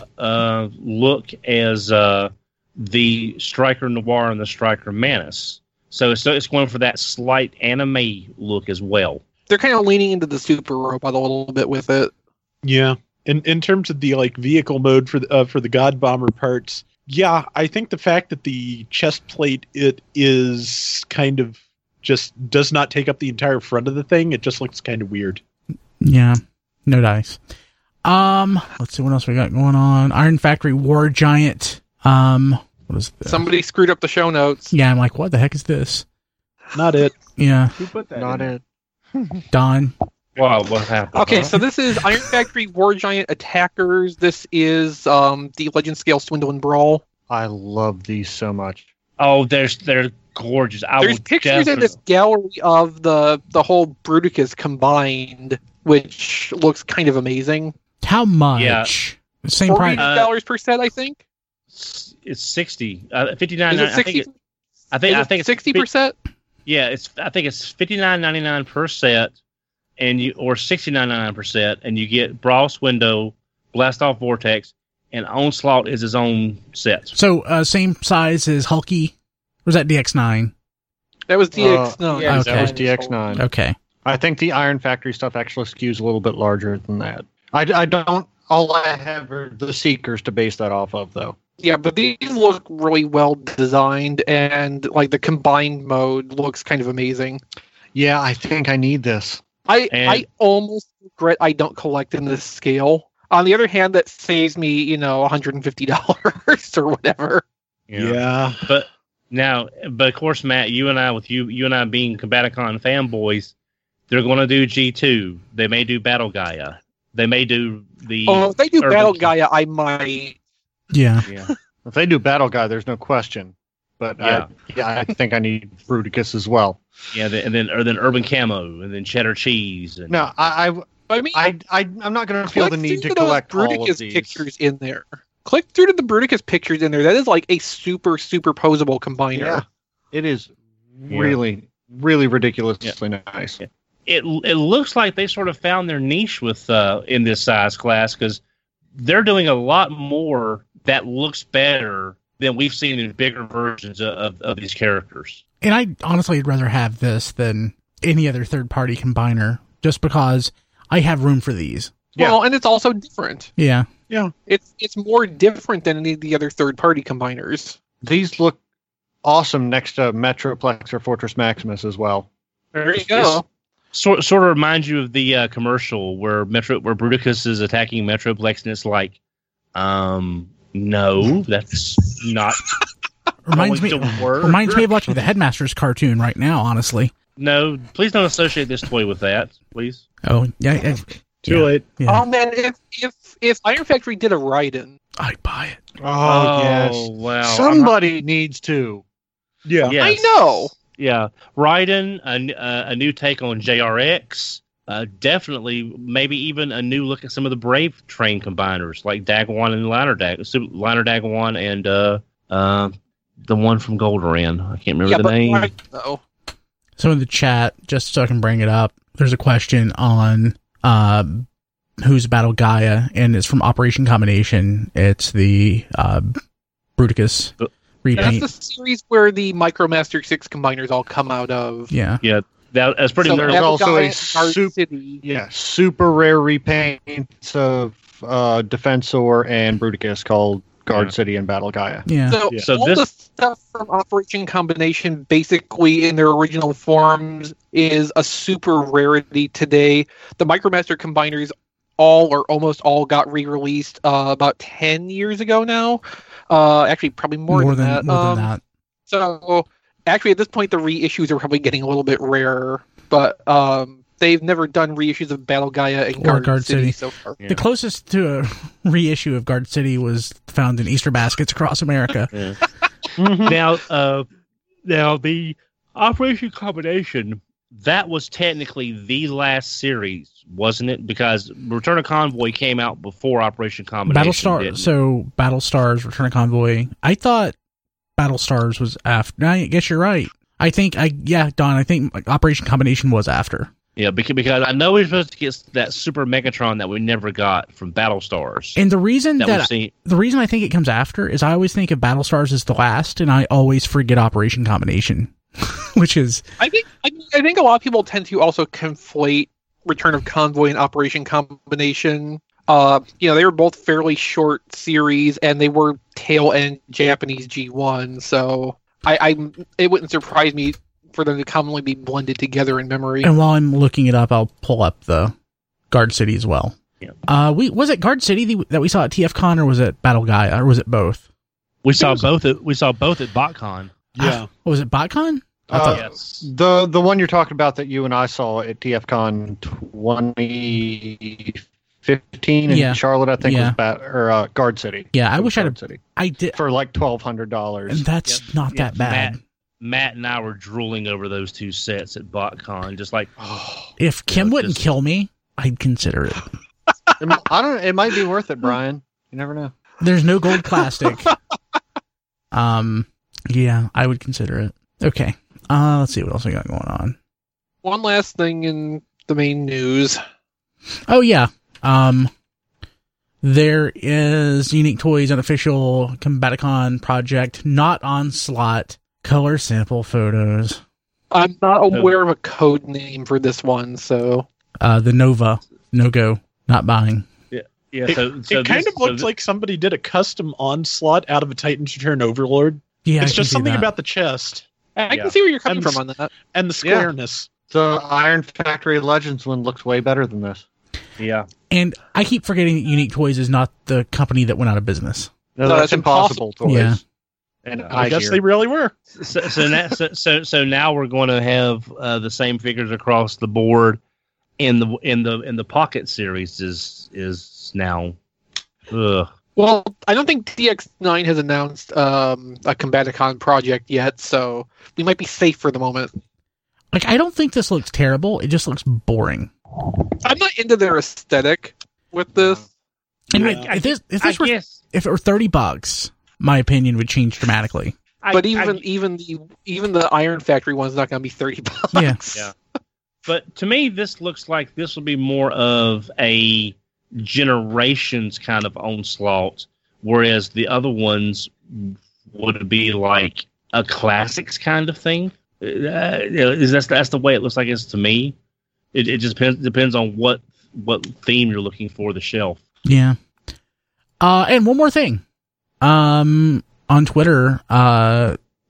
[SPEAKER 6] look as the Striker Noir and the Striker Manus. So it's going for that slight anime look as well.
[SPEAKER 3] They're kind of leaning into the super robot a little bit with it.
[SPEAKER 7] Yeah. In terms of the vehicle mode for the God Bomber parts, yeah, I think the fact that the chest plate it is kind of just does not take up the entire front of the thing, it just looks kind of weird.
[SPEAKER 2] Yeah. No dice. Let's see what else we got going on. Iron Factory War Giant. What is this?
[SPEAKER 3] Somebody screwed up the show notes.
[SPEAKER 2] Yeah, I'm like, what the heck is this?
[SPEAKER 7] Not it.
[SPEAKER 2] Yeah.
[SPEAKER 4] Who put that?
[SPEAKER 5] Not it.
[SPEAKER 2] Don.
[SPEAKER 6] Wow, what happened?
[SPEAKER 3] Okay, so this is Iron Factory War Giant Attackers. This is the Legend Scale Swindle and Brawl.
[SPEAKER 5] I love these so much.
[SPEAKER 6] Oh, they're gorgeous.
[SPEAKER 3] There's pictures in this gallery of the whole Bruticus combined, which looks kind of amazing.
[SPEAKER 2] How much?
[SPEAKER 6] Yeah.
[SPEAKER 2] Same price.
[SPEAKER 3] $40 per set, I think.
[SPEAKER 6] It's 60. 59.
[SPEAKER 3] Is it 60?
[SPEAKER 6] I think it's
[SPEAKER 3] 60%.
[SPEAKER 6] Yeah, I think it's $59.99 per set, or $69.99 per set, and you get Brawl Swindle, Blast Off Vortex, and Onslaught is his own set.
[SPEAKER 2] So same size as Hulky. Or was that DX9?
[SPEAKER 3] That was DX9.
[SPEAKER 5] Yeah,
[SPEAKER 2] Okay.
[SPEAKER 5] that was DX9.
[SPEAKER 2] Okay.
[SPEAKER 5] I think the Iron Factory stuff actually skews a little bit larger than that. I don't. All I have are the Seekers to base that off of, though.
[SPEAKER 3] Yeah, but these look really well designed, and like the combined mode looks kind of amazing.
[SPEAKER 5] Yeah, I think I need this.
[SPEAKER 3] I almost regret I don't collect in this scale. On the other hand, that saves me, $150 or whatever.
[SPEAKER 7] Yeah.
[SPEAKER 6] But of course, Matt, you and I being Combaticon fanboys, they're going to do G2. They may do Battle Gaia. They may do the.
[SPEAKER 3] Oh, if they do Battle Gaia, I might.
[SPEAKER 2] Yeah.
[SPEAKER 5] If they do Battle Guy, there's no question. But
[SPEAKER 6] Yeah.
[SPEAKER 5] I think I need Bruticus as well.
[SPEAKER 6] Yeah, and then Urban Camo, and then Cheddar Cheese. And,
[SPEAKER 5] No, I'm not going to feel the need to collect all of
[SPEAKER 3] Bruticus
[SPEAKER 5] these.
[SPEAKER 3] pictures in there. Click through to the Bruticus pictures in there. That is like a super posable combiner.
[SPEAKER 5] Yeah, it is really, really ridiculously nice.
[SPEAKER 6] Yeah. It looks like they sort of found their niche with in this size class, because they're doing a lot more that looks better than we've seen in bigger versions of these characters.
[SPEAKER 2] And I honestly would rather have this than any other third-party combiner, just because I have room for these.
[SPEAKER 3] Well, and it's also different.
[SPEAKER 2] Yeah.
[SPEAKER 7] Yeah.
[SPEAKER 3] It's more different than any of the other third-party combiners.
[SPEAKER 5] These look awesome next to Metroplex or Fortress Maximus as well.
[SPEAKER 3] There you go.
[SPEAKER 6] Sort of reminds you of the commercial where Bruticus is attacking Metroplex, and it's like, no, that's not.
[SPEAKER 2] Reminds me of watching the Headmasters cartoon right now. Honestly,
[SPEAKER 6] no, please don't associate this toy with that, please.
[SPEAKER 2] Oh yeah,
[SPEAKER 7] Too late.
[SPEAKER 2] Yeah.
[SPEAKER 3] Oh man, if Iron Factory did a Raiden,
[SPEAKER 2] I'd buy it.
[SPEAKER 5] Oh, yes.
[SPEAKER 6] Wow.
[SPEAKER 5] Somebody needs to.
[SPEAKER 7] Yeah.
[SPEAKER 6] Yes.
[SPEAKER 3] I know.
[SPEAKER 6] Yeah, Raiden, a new take on JRX. Definitely, maybe even a new look at some of the Brave Train combiners like Dagwan and Liner Dagwan and the one from Goldoran. I can't remember the name.
[SPEAKER 3] Right, though.
[SPEAKER 2] So in the chat, just so I can bring it up, there's a question on who's Battle Gaia, and it's from Operation Combination. It's the Bruticus repaint.
[SPEAKER 3] That's the series where the Micromaster 6 combiners all come out of.
[SPEAKER 2] Yeah.
[SPEAKER 6] Yeah, that's pretty.
[SPEAKER 3] So
[SPEAKER 5] There's
[SPEAKER 3] Battle
[SPEAKER 5] also
[SPEAKER 3] Gaia
[SPEAKER 5] a
[SPEAKER 3] and Guard
[SPEAKER 5] super,
[SPEAKER 3] City.
[SPEAKER 5] super rare repaints of Defensor and Bruticus called Guard City and Battle Gaia.
[SPEAKER 2] Yeah.
[SPEAKER 3] So all the stuff from Operation Combination, basically in their original forms, is a super rarity today. The Micromaster combiners all or almost all got re-released about 10 years ago now. Actually, probably more than that.
[SPEAKER 2] More than that.
[SPEAKER 3] So, actually, at this point, the reissues are probably getting a little bit rarer. But they've never done reissues of Battle Gaia and Guard City so far.
[SPEAKER 2] The closest to a reissue of Guard City was found in Easter baskets across America.
[SPEAKER 6] Yeah. Now, the Operation Combination, that was technically the last series, wasn't it? Because Return of Convoy came out before Operation Combination.
[SPEAKER 2] Battlestar's Return of Convoy. I thought Battlestars was after. I guess you're right. Don, I think Operation Combination was after.
[SPEAKER 6] Yeah, because I know we're supposed to get that Super Megatron that we never got from Battlestars.
[SPEAKER 2] And the reason I think it comes after is I always think of Battlestars as the last, and I always forget Operation Combination, which is.
[SPEAKER 3] I think a lot of people tend to also conflate Return of Convoy and Operation Combination. They were both fairly short series, and they were tail end Japanese G1. So it wouldn't surprise me for them to commonly be blended together in memory.
[SPEAKER 2] And while I'm looking it up, I'll pull up the Guard City as well.
[SPEAKER 6] Yeah.
[SPEAKER 2] Was it Guard City that we saw at TFCon, or was it Battle Gaia, or was it both?
[SPEAKER 6] We saw both at BotCon.
[SPEAKER 7] Yeah.
[SPEAKER 2] Was it BotCon?
[SPEAKER 6] Yes.
[SPEAKER 5] The one you're talking about that you and I saw at TFCon 2015 in Charlotte, I think was Guard City.
[SPEAKER 2] Yeah, I wish
[SPEAKER 5] City.
[SPEAKER 2] I did
[SPEAKER 5] for like $1,200.
[SPEAKER 2] And that's not that bad.
[SPEAKER 6] Matt and I were drooling over those two sets at BotCon, just like,
[SPEAKER 2] if Kim wouldn't kill me, I'd consider it.
[SPEAKER 5] It might be worth it, Brian. You never know.
[SPEAKER 2] There's no gold plastic. Yeah, I would consider it. Okay. Let's see what else we got going on.
[SPEAKER 3] One last thing in the main news.
[SPEAKER 2] Oh yeah. There is Unique Toys unofficial Combaticon project, not Onslaught. Color sample photos.
[SPEAKER 3] I'm not aware of a code name for this one, so
[SPEAKER 2] the Nova, no go, not buying.
[SPEAKER 6] Yeah.
[SPEAKER 7] It kind of looks like somebody did a custom Onslaught out of a Titan's Return Overlord.
[SPEAKER 2] Yeah,
[SPEAKER 7] it's just something about the chest.
[SPEAKER 3] I can see where you're coming from on that,
[SPEAKER 7] and the squareness.
[SPEAKER 5] The Iron Factory Legends one looks way better than this.
[SPEAKER 6] Yeah,
[SPEAKER 2] and I keep forgetting that Unique Toys is not the company that went out of business.
[SPEAKER 5] No, that's Impossible Toys.
[SPEAKER 2] Yeah.
[SPEAKER 5] And
[SPEAKER 7] I guess they really were.
[SPEAKER 6] So now we're going to have the same figures across the board in the Pocket series is now. Ugh.
[SPEAKER 3] Well, I don't think DX9 has announced a Combaticon project yet, so we might be safe for the moment.
[SPEAKER 2] Like, I don't think this looks terrible. It just looks boring.
[SPEAKER 3] I'm not into their aesthetic with this.
[SPEAKER 2] And if it were $30, my opinion would change dramatically.
[SPEAKER 3] But even the Iron Factory one's not going to be $30.
[SPEAKER 2] Yeah.
[SPEAKER 6] But to me, this looks like this will be more of a Generations kind of Onslaught, whereas the other ones would be like a Classics kind of thing. That's the way it looks like it's to me. It just depends on what theme you're looking for the shelf.
[SPEAKER 2] Yeah. And one more thing. On Twitter,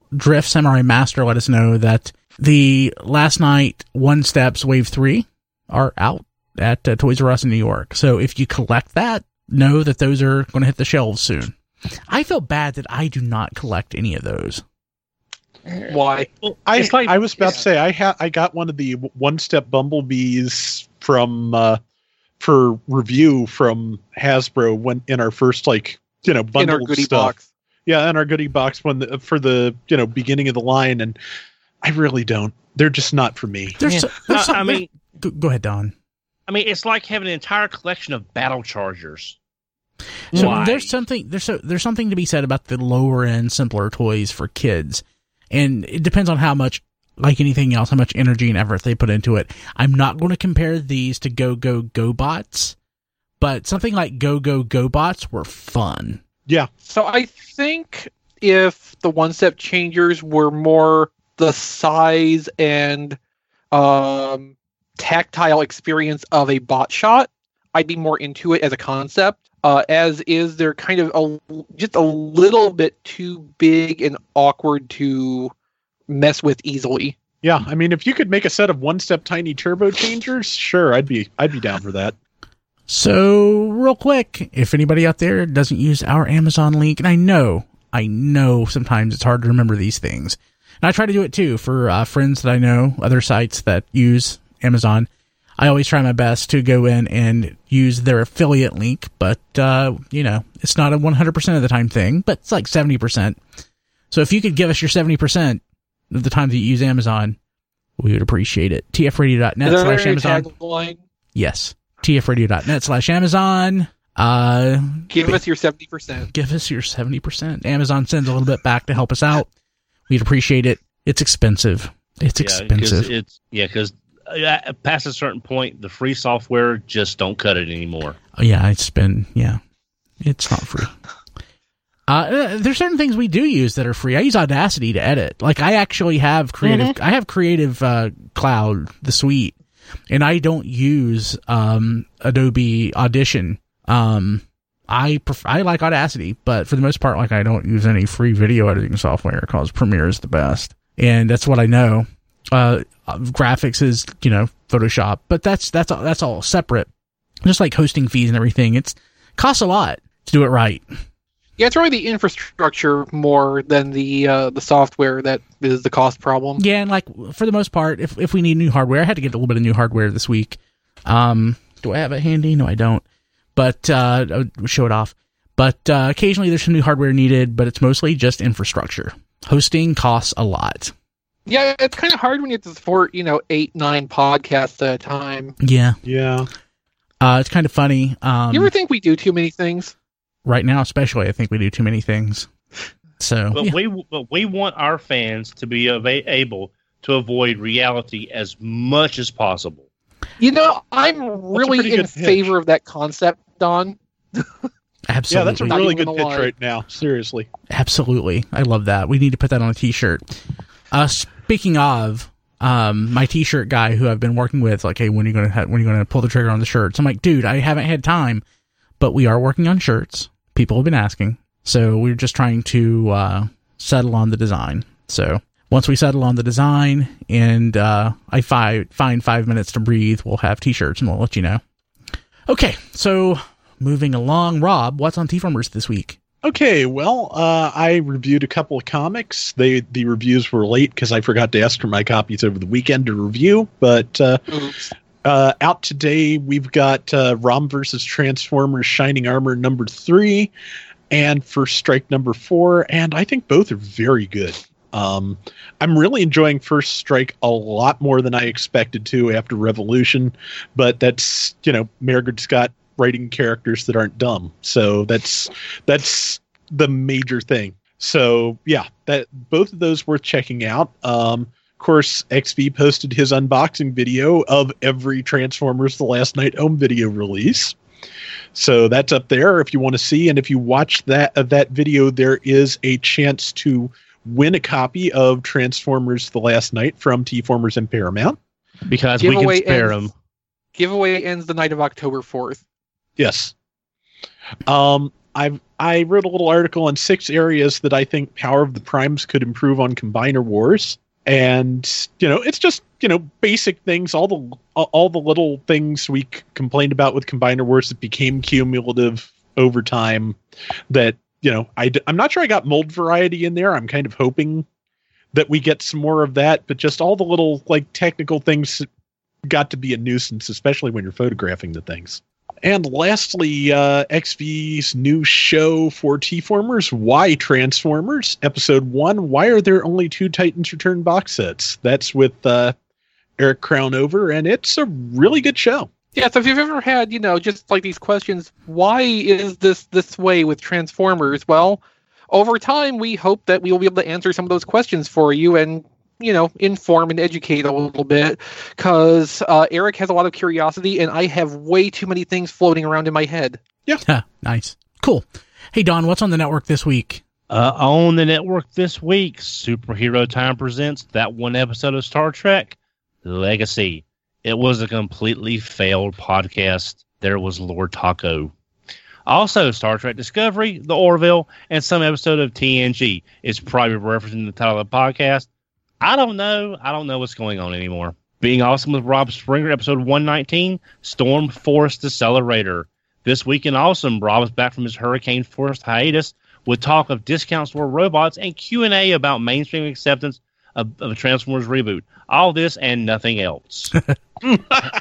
[SPEAKER 2] Drift Samurai Master let us know that the Last Night One Steps Wave 3 are out at Toys R Us in New York. So if you collect that, know that those are going to hit the shelves soon. I feel bad that I do not collect any of those.
[SPEAKER 3] Why?
[SPEAKER 6] Well,
[SPEAKER 7] I was about to say I got one of the One Step Bumblebees from for review from Hasbro when in our first bundled
[SPEAKER 3] in our goodie
[SPEAKER 7] stuff.
[SPEAKER 3] box.
[SPEAKER 7] Yeah, in our goodie box for the beginning of the line, and I really don't. They're just not for me.
[SPEAKER 2] There's
[SPEAKER 6] I mean,
[SPEAKER 2] go ahead, Don.
[SPEAKER 6] I mean, it's like having an entire collection of battle chargers.
[SPEAKER 2] So
[SPEAKER 6] Why?
[SPEAKER 2] there's something to be said about the lower end, simpler toys for kids, and it depends on how much, like anything else, how much energy and effort they put into it. I'm not going to compare these to Go Go Go Bots, but something like Go Go Go Bots were fun.
[SPEAKER 7] Yeah.
[SPEAKER 3] So I think if the One Step Changers were more the size and tactile experience of a bot shot, I'd be more into it as a concept. As is, they're kind of just a little bit too big and awkward to mess with easily.
[SPEAKER 7] Yeah, I mean, if you could make a set of One Step Tiny Turbo Changers, sure, I'd be down for that.
[SPEAKER 2] So real quick, if anybody out there doesn't use our Amazon link, and I know sometimes it's hard to remember these things, and I try to do it too for friends that I know, other sites that use Amazon. I always try my best to go in and use their affiliate link, but, it's not a 100% of the time thing, but it's like 70%. So if you could give us your 70% of the time that you use Amazon, we would appreciate it. tfradio.net/Amazon.
[SPEAKER 3] Tagline?
[SPEAKER 2] Yes. tfradio.net/Amazon.
[SPEAKER 3] Give us your 70%.
[SPEAKER 2] Give us your 70%. Amazon sends a little bit back to help us out. We'd appreciate it. It's expensive. It's expensive.
[SPEAKER 6] Because past a certain point, the free software just don't cut it anymore.
[SPEAKER 2] Yeah, it's not free. There's certain things we do use that are free. I use Audacity to edit. Like I actually have Creative. I have Creative Cloud, the suite, and I don't use Adobe Audition. I like Audacity, but for the most part, I don't use any free video editing software because Premiere is the best, and that's what I know. Graphics is Photoshop, but that's all separate. Just like hosting fees and everything, it costs a lot to do it right.
[SPEAKER 3] Yeah, it's really the infrastructure more than the software that is the cost problem.
[SPEAKER 2] Yeah, and for the most part, if we need new hardware, I had to get a little bit of new hardware this week. Do I have it handy? No, I don't. But I'll show it off. But occasionally there's some new hardware needed, but it's mostly just infrastructure. Hosting costs a lot.
[SPEAKER 3] Yeah, it's kind of hard when you have to support 8-9 podcasts at a time.
[SPEAKER 2] Yeah.
[SPEAKER 7] Yeah.
[SPEAKER 2] It's kind of funny.
[SPEAKER 3] You ever think we do too many things?
[SPEAKER 2] Right now, especially, I think we do too many things. So,
[SPEAKER 6] but we want our fans to be able to avoid reality as much as possible.
[SPEAKER 3] I'm really in favor of that concept, Don.
[SPEAKER 2] Absolutely.
[SPEAKER 7] Yeah, that's a really good pitch
[SPEAKER 3] lie.
[SPEAKER 7] right now. Seriously.
[SPEAKER 2] Absolutely. I love that. We need to put that on a t-shirt. Speaking of, my t-shirt guy who I've been working with, hey, when are you going to pull the trigger on the shirts? I'm like, dude, I haven't had time, but we are working on shirts. People have been asking. So we're just trying to, settle on the design. So once we settle on the design and, I find 5 minutes to breathe, we'll have t-shirts and we'll let you know. Okay. So moving along, Rob, what's on T-Formers this week?
[SPEAKER 7] Okay, well, I reviewed a couple of comics. The reviews were late because I forgot to ask for my copies over the weekend to review. But out today, we've got ROM vs. Transformers Shining Armor number 3 and First Strike number 4, and I think both are very good. I'm really enjoying First Strike a lot more than I expected to after Revolution, but that's, Margaret Scott writing characters that aren't dumb. So that's the major thing. So yeah, that both of those worth checking out. Of course, XV posted his unboxing video of every Transformers The Last Night home video release. So that's up there if you want to see. And if you watch that video, there is a chance to win a copy of Transformers The Last Night from T-Formers and Paramount.
[SPEAKER 6] Because we can spare them.
[SPEAKER 3] Giveaway ends the night of October 4th.
[SPEAKER 7] Yes. I wrote a little article on 6 areas that I think Power of the Primes could improve on Combiner Wars. And, it's just, basic things, all the little things we complained about with Combiner Wars that became cumulative over time that, I'm not sure I got mold variety in there. I'm kind of hoping that we get some more of that, but just all the little technical things got to be a nuisance, especially when you're photographing the things. And lastly, XV's new show for T-Formers, Why Transformers, Episode 1, Why Are There Only 2 Titans Return box sets? That's with Eric Crownover, and it's a really good show.
[SPEAKER 3] Yeah, so if you've ever had, just these questions, why is this way with Transformers? Well, over time, we hope that we will be able to answer some of those questions for you and, inform and educate a little bit, because Eric has a lot of curiosity, and I have way too many things floating around in my head.
[SPEAKER 2] Yeah. Nice. Cool. Hey, Don, what's on the network this week?
[SPEAKER 6] On the network this week, Superhero Time presents that one episode of Star Trek, Legacy. It was a completely failed podcast. There was Lord Taco. Also, Star Trek Discovery, The Orville, and some episode of TNG. It's probably referencing the title of the podcast. I don't know. I don't know what's going on anymore. Being Awesome with Rob Springer, episode 119, Storm Force Decelerator. This week in Awesome, Rob is back from his hurricane-forced hiatus with talk of discount store robots and Q&A about mainstream acceptance of a Transformers reboot. All this and nothing else.
[SPEAKER 3] Yeah,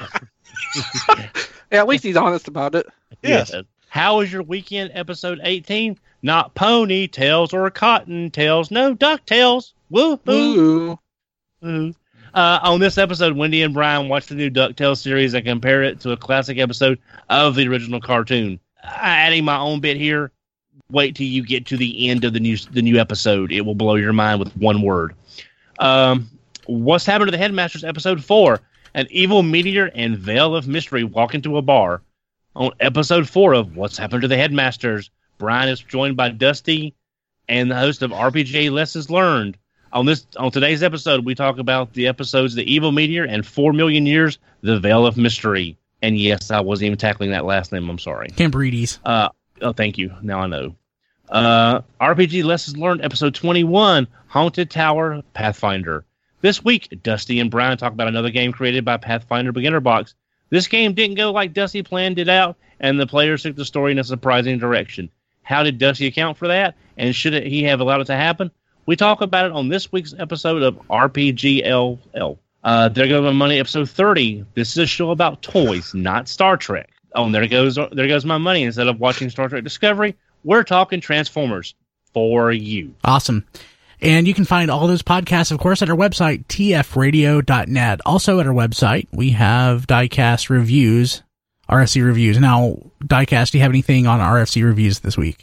[SPEAKER 3] at least he's honest about it.
[SPEAKER 6] Yes. How was your weekend, episode 18? Not ponytails or cottontails. No, DuckTales. Woo-hoo. Woo. On this episode, Wendy and Brian watched the new DuckTales series and compare it to a classic episode of the original cartoon. Adding my own bit here, wait till you get to the end of the new episode. It will blow your mind with one word. What's Happened to the Headmasters, episode 4. An evil meteor and veil of mystery walk into a bar. On episode 4 of What's Happened to the Headmasters, Brian is joined by Dusty and the host of RPG Lessons Learned. On today's episode, we talk about the episodes The Evil Meteor and 4 Million Years, The Veil of Mystery. And yes, I wasn't even tackling that last name. I'm sorry.
[SPEAKER 2] Cambrides.
[SPEAKER 6] Thank you. Now I know. RPG Lessons Learned, episode 21, Haunted Tower Pathfinder. This week, Dusty and Brian talk about another game created by Pathfinder Beginner Box. This game didn't go like Dusty planned it out, and the players took the story in a surprising direction. How did Dusty account for that, and should he have allowed it to happen? We talk about it on this week's episode of RPGLL. There Goes My Money, episode 30. This is a show about toys, not Star Trek. Oh, and there goes my money. Instead of watching Star Trek Discovery, we're talking Transformers for you.
[SPEAKER 2] Awesome. And you can find all those podcasts, of course, at our website, tfradio.net. Also at our website, we have Diecast reviews, RFC reviews. Now, Diecast, do you have anything on RFC reviews this week?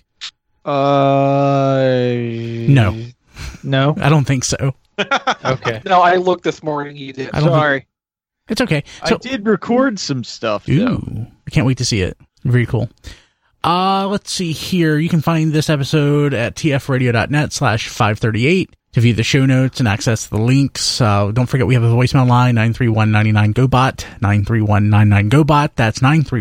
[SPEAKER 2] No.
[SPEAKER 4] No?
[SPEAKER 2] I don't think so.
[SPEAKER 4] Okay.
[SPEAKER 3] No, I looked this morning. You did.
[SPEAKER 4] Sorry.
[SPEAKER 2] It's okay. So,
[SPEAKER 4] I did record some stuff, though.
[SPEAKER 2] Ooh, I can't wait to see it. Very cool. Let's see here. You can find this episode at tfradio.net/538 to view the show notes and access the links. Don't forget we have a voicemail line, 931-99-GO-BOT, 931-99-GO-BOT. That's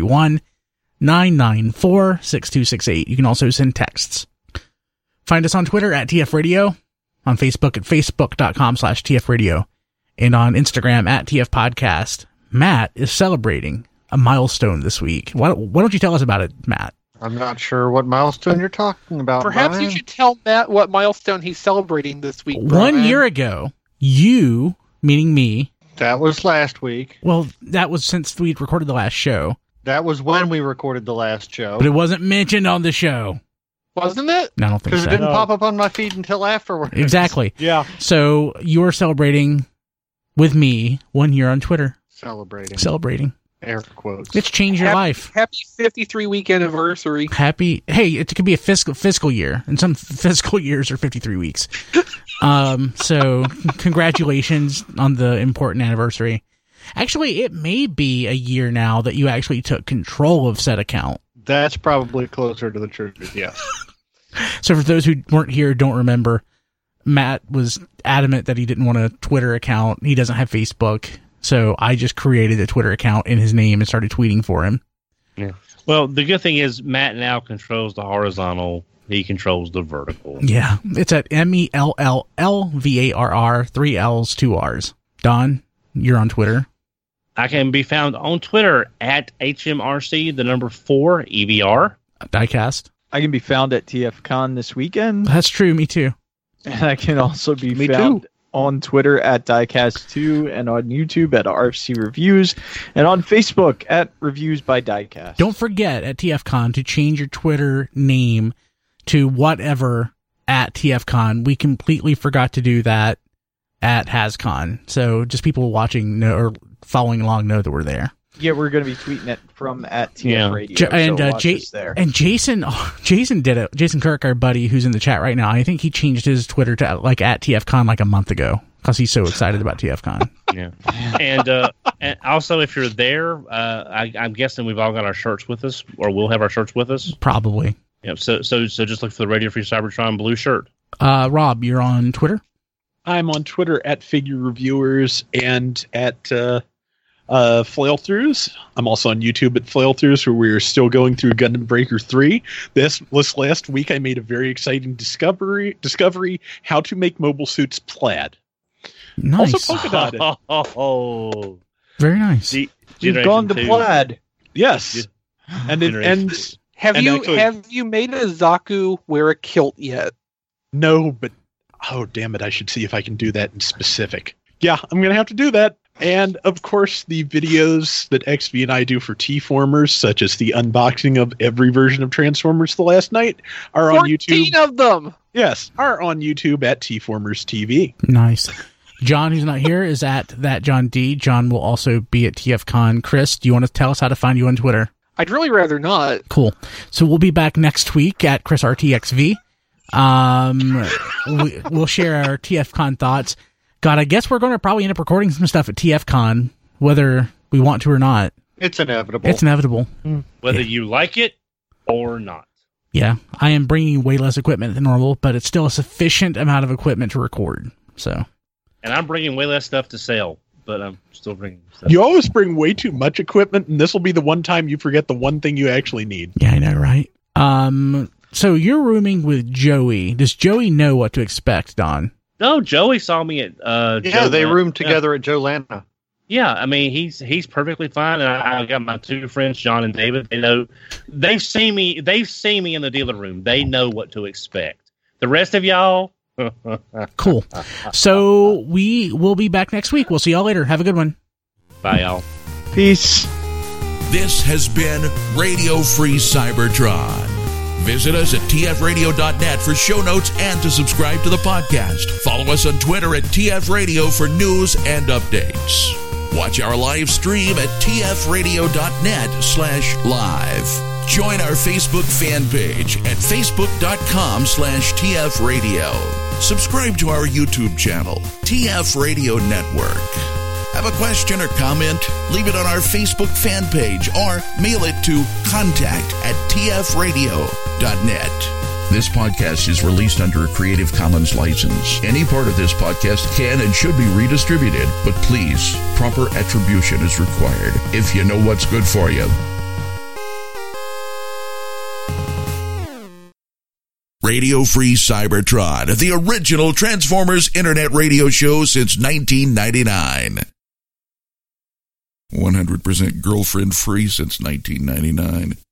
[SPEAKER 2] 931-994-6268. You can also send texts. Find us on Twitter at TFRadio, on Facebook at facebook.com/TFRadio, and on Instagram at TFPodcast. Matt is celebrating a milestone this week. Why don't you tell us about it, Matt?
[SPEAKER 5] I'm not sure what milestone you're talking about.
[SPEAKER 3] Perhaps
[SPEAKER 5] Brian.
[SPEAKER 3] you should tell Matt what milestone he's celebrating this week.
[SPEAKER 2] 1 year ago, you, meaning me.
[SPEAKER 5] That was last week.
[SPEAKER 2] Well, that was since we recorded the last show.
[SPEAKER 5] That was when we recorded the last show.
[SPEAKER 2] But it wasn't mentioned on the show.
[SPEAKER 3] Wasn't it?
[SPEAKER 2] No, I don't think
[SPEAKER 5] Because
[SPEAKER 2] so.
[SPEAKER 5] it didn't pop up on my feed until afterwards.
[SPEAKER 2] Exactly.
[SPEAKER 7] Yeah.
[SPEAKER 2] So you're celebrating with me 1 year on Twitter. Celebrating.
[SPEAKER 5] Air quotes.
[SPEAKER 2] It's changed your life.
[SPEAKER 3] Happy 53-week anniversary.
[SPEAKER 2] Happy. Hey, it could be a fiscal year, and some fiscal years are 53 weeks. So congratulations on the important anniversary. Actually, it may be a year now that you actually took control of said account.
[SPEAKER 5] That's probably closer to the truth, yes.
[SPEAKER 2] So for those who weren't here, don't remember, Matt was adamant that he didn't want a Twitter account. He doesn't have Facebook. So I just created a Twitter account in his name and started tweeting for him.
[SPEAKER 6] Yeah. Well, the good thing is Matt now controls the horizontal. He controls the vertical.
[SPEAKER 2] Yeah, it's at MELLLVARR, 3 L's, 2 R's. Don, you're on Twitter.
[SPEAKER 6] I can be found on Twitter at HMRC, the number 4 EVR.
[SPEAKER 2] Diecast.
[SPEAKER 4] I can be found at TFCon this weekend.
[SPEAKER 2] That's true, me too.
[SPEAKER 4] And I can also be
[SPEAKER 5] Me
[SPEAKER 4] found
[SPEAKER 5] too.
[SPEAKER 4] on Twitter at Diecast2 and on YouTube at RFC Reviews and on Facebook at Reviews by Diecast.
[SPEAKER 2] Don't forget at TFCon to change your Twitter name to whatever at TFCon. We completely forgot to do that at HasCon. So just people watching know, or following along know that we're there.
[SPEAKER 4] Yeah, we're going to be tweeting it from at TF
[SPEAKER 6] Yeah.
[SPEAKER 4] Radio.
[SPEAKER 2] And
[SPEAKER 4] so watch us there.
[SPEAKER 2] and Jason did it. Jason Kirk, our buddy who's in the chat right now, I think he changed his Twitter to like at TFCon like a month ago because he's so excited about TFCon.
[SPEAKER 6] Yeah. And also, if you're there, I'm guessing we've all got our shirts with us, or we'll have our shirts with us.
[SPEAKER 2] Probably.
[SPEAKER 6] Yep. So just look for the Radio Free Cybertron blue shirt.
[SPEAKER 2] Rob, you're on Twitter?
[SPEAKER 7] I'm on Twitter at Figure Reviewers and at Flail-Throughs. I'm also on YouTube at Flail-Throughs, where we're still going through Gundam Breaker 3. This last week, I made a very exciting discovery: how to make mobile suits plaid.
[SPEAKER 2] Nice.
[SPEAKER 7] Also polka dotted.
[SPEAKER 6] Oh,
[SPEAKER 2] Very nice.
[SPEAKER 4] You've gone to plaid.
[SPEAKER 7] Yes, and
[SPEAKER 3] Have
[SPEAKER 7] And
[SPEAKER 3] you
[SPEAKER 7] actually-
[SPEAKER 3] made a Zaku wear a kilt yet?
[SPEAKER 7] no, but oh damn it! I should see if I can do that in specific. Yeah, I'm gonna have to do that. And of course, the videos that XV and I do for T-Formers, such as the unboxing of every version of Transformers the last night, are on
[SPEAKER 3] 14
[SPEAKER 7] YouTube.
[SPEAKER 3] of them!
[SPEAKER 7] Yes, are on YouTube at T-Formers TV.
[SPEAKER 2] Nice. John, who's not here, is at that John D. John will also be at TFCon. Chris, do you want to tell us how to find you on Twitter?
[SPEAKER 3] I'd really rather not.
[SPEAKER 2] Cool. So we'll be back next week at ChrisRTXV. We'll share our TFCon thoughts. God, I guess we're going to probably end up recording some stuff at TFCon, whether we want to or not.
[SPEAKER 5] It's inevitable.
[SPEAKER 2] It's inevitable.
[SPEAKER 6] whether you like it or not.
[SPEAKER 2] Yeah, I am bringing way less equipment than normal, but it's still a sufficient amount of equipment to record. So,
[SPEAKER 6] And I'm bringing way less stuff to sell, but I'm still bringing stuff.
[SPEAKER 7] You always bring way too much equipment, and this will be the one time you forget the one thing you actually need.
[SPEAKER 2] yeah, I know, right? So you're rooming with Joey. Does Joey know what to expect, Don?
[SPEAKER 6] No, Joey saw me at
[SPEAKER 5] Yeah, they
[SPEAKER 6] Joe-
[SPEAKER 5] roomed together at Joe Lana.
[SPEAKER 6] Yeah, I mean he's perfectly fine, and I got my two friends, John and David. They know they've seen me in the dealer room. They know what to expect. The rest of y'all,
[SPEAKER 2] Cool. So we will be back next week. We'll see y'all later. Have a good one.
[SPEAKER 6] bye y'all.
[SPEAKER 4] Peace.
[SPEAKER 1] This has been Radio Free Cybertron. Visit us at tfradio.net for show notes and to subscribe to the podcast. Follow us on Twitter at tfradio for news and updates. Watch our live stream at tfradio.net/live. Join our Facebook fan page at facebook.com/tfradio. Subscribe to our YouTube channel, TF Radio Network. Have a question or comment? Leave it on our Facebook fan page or mail it to contact@tfradio.net. This podcast is released under a Creative Commons license. Any part of this podcast can and should be redistributed, but please, proper attribution is required if you know what's good for you. Radio Free Cybertron, the original Transformers internet radio show since 1999. 100% girlfriend free since 1999.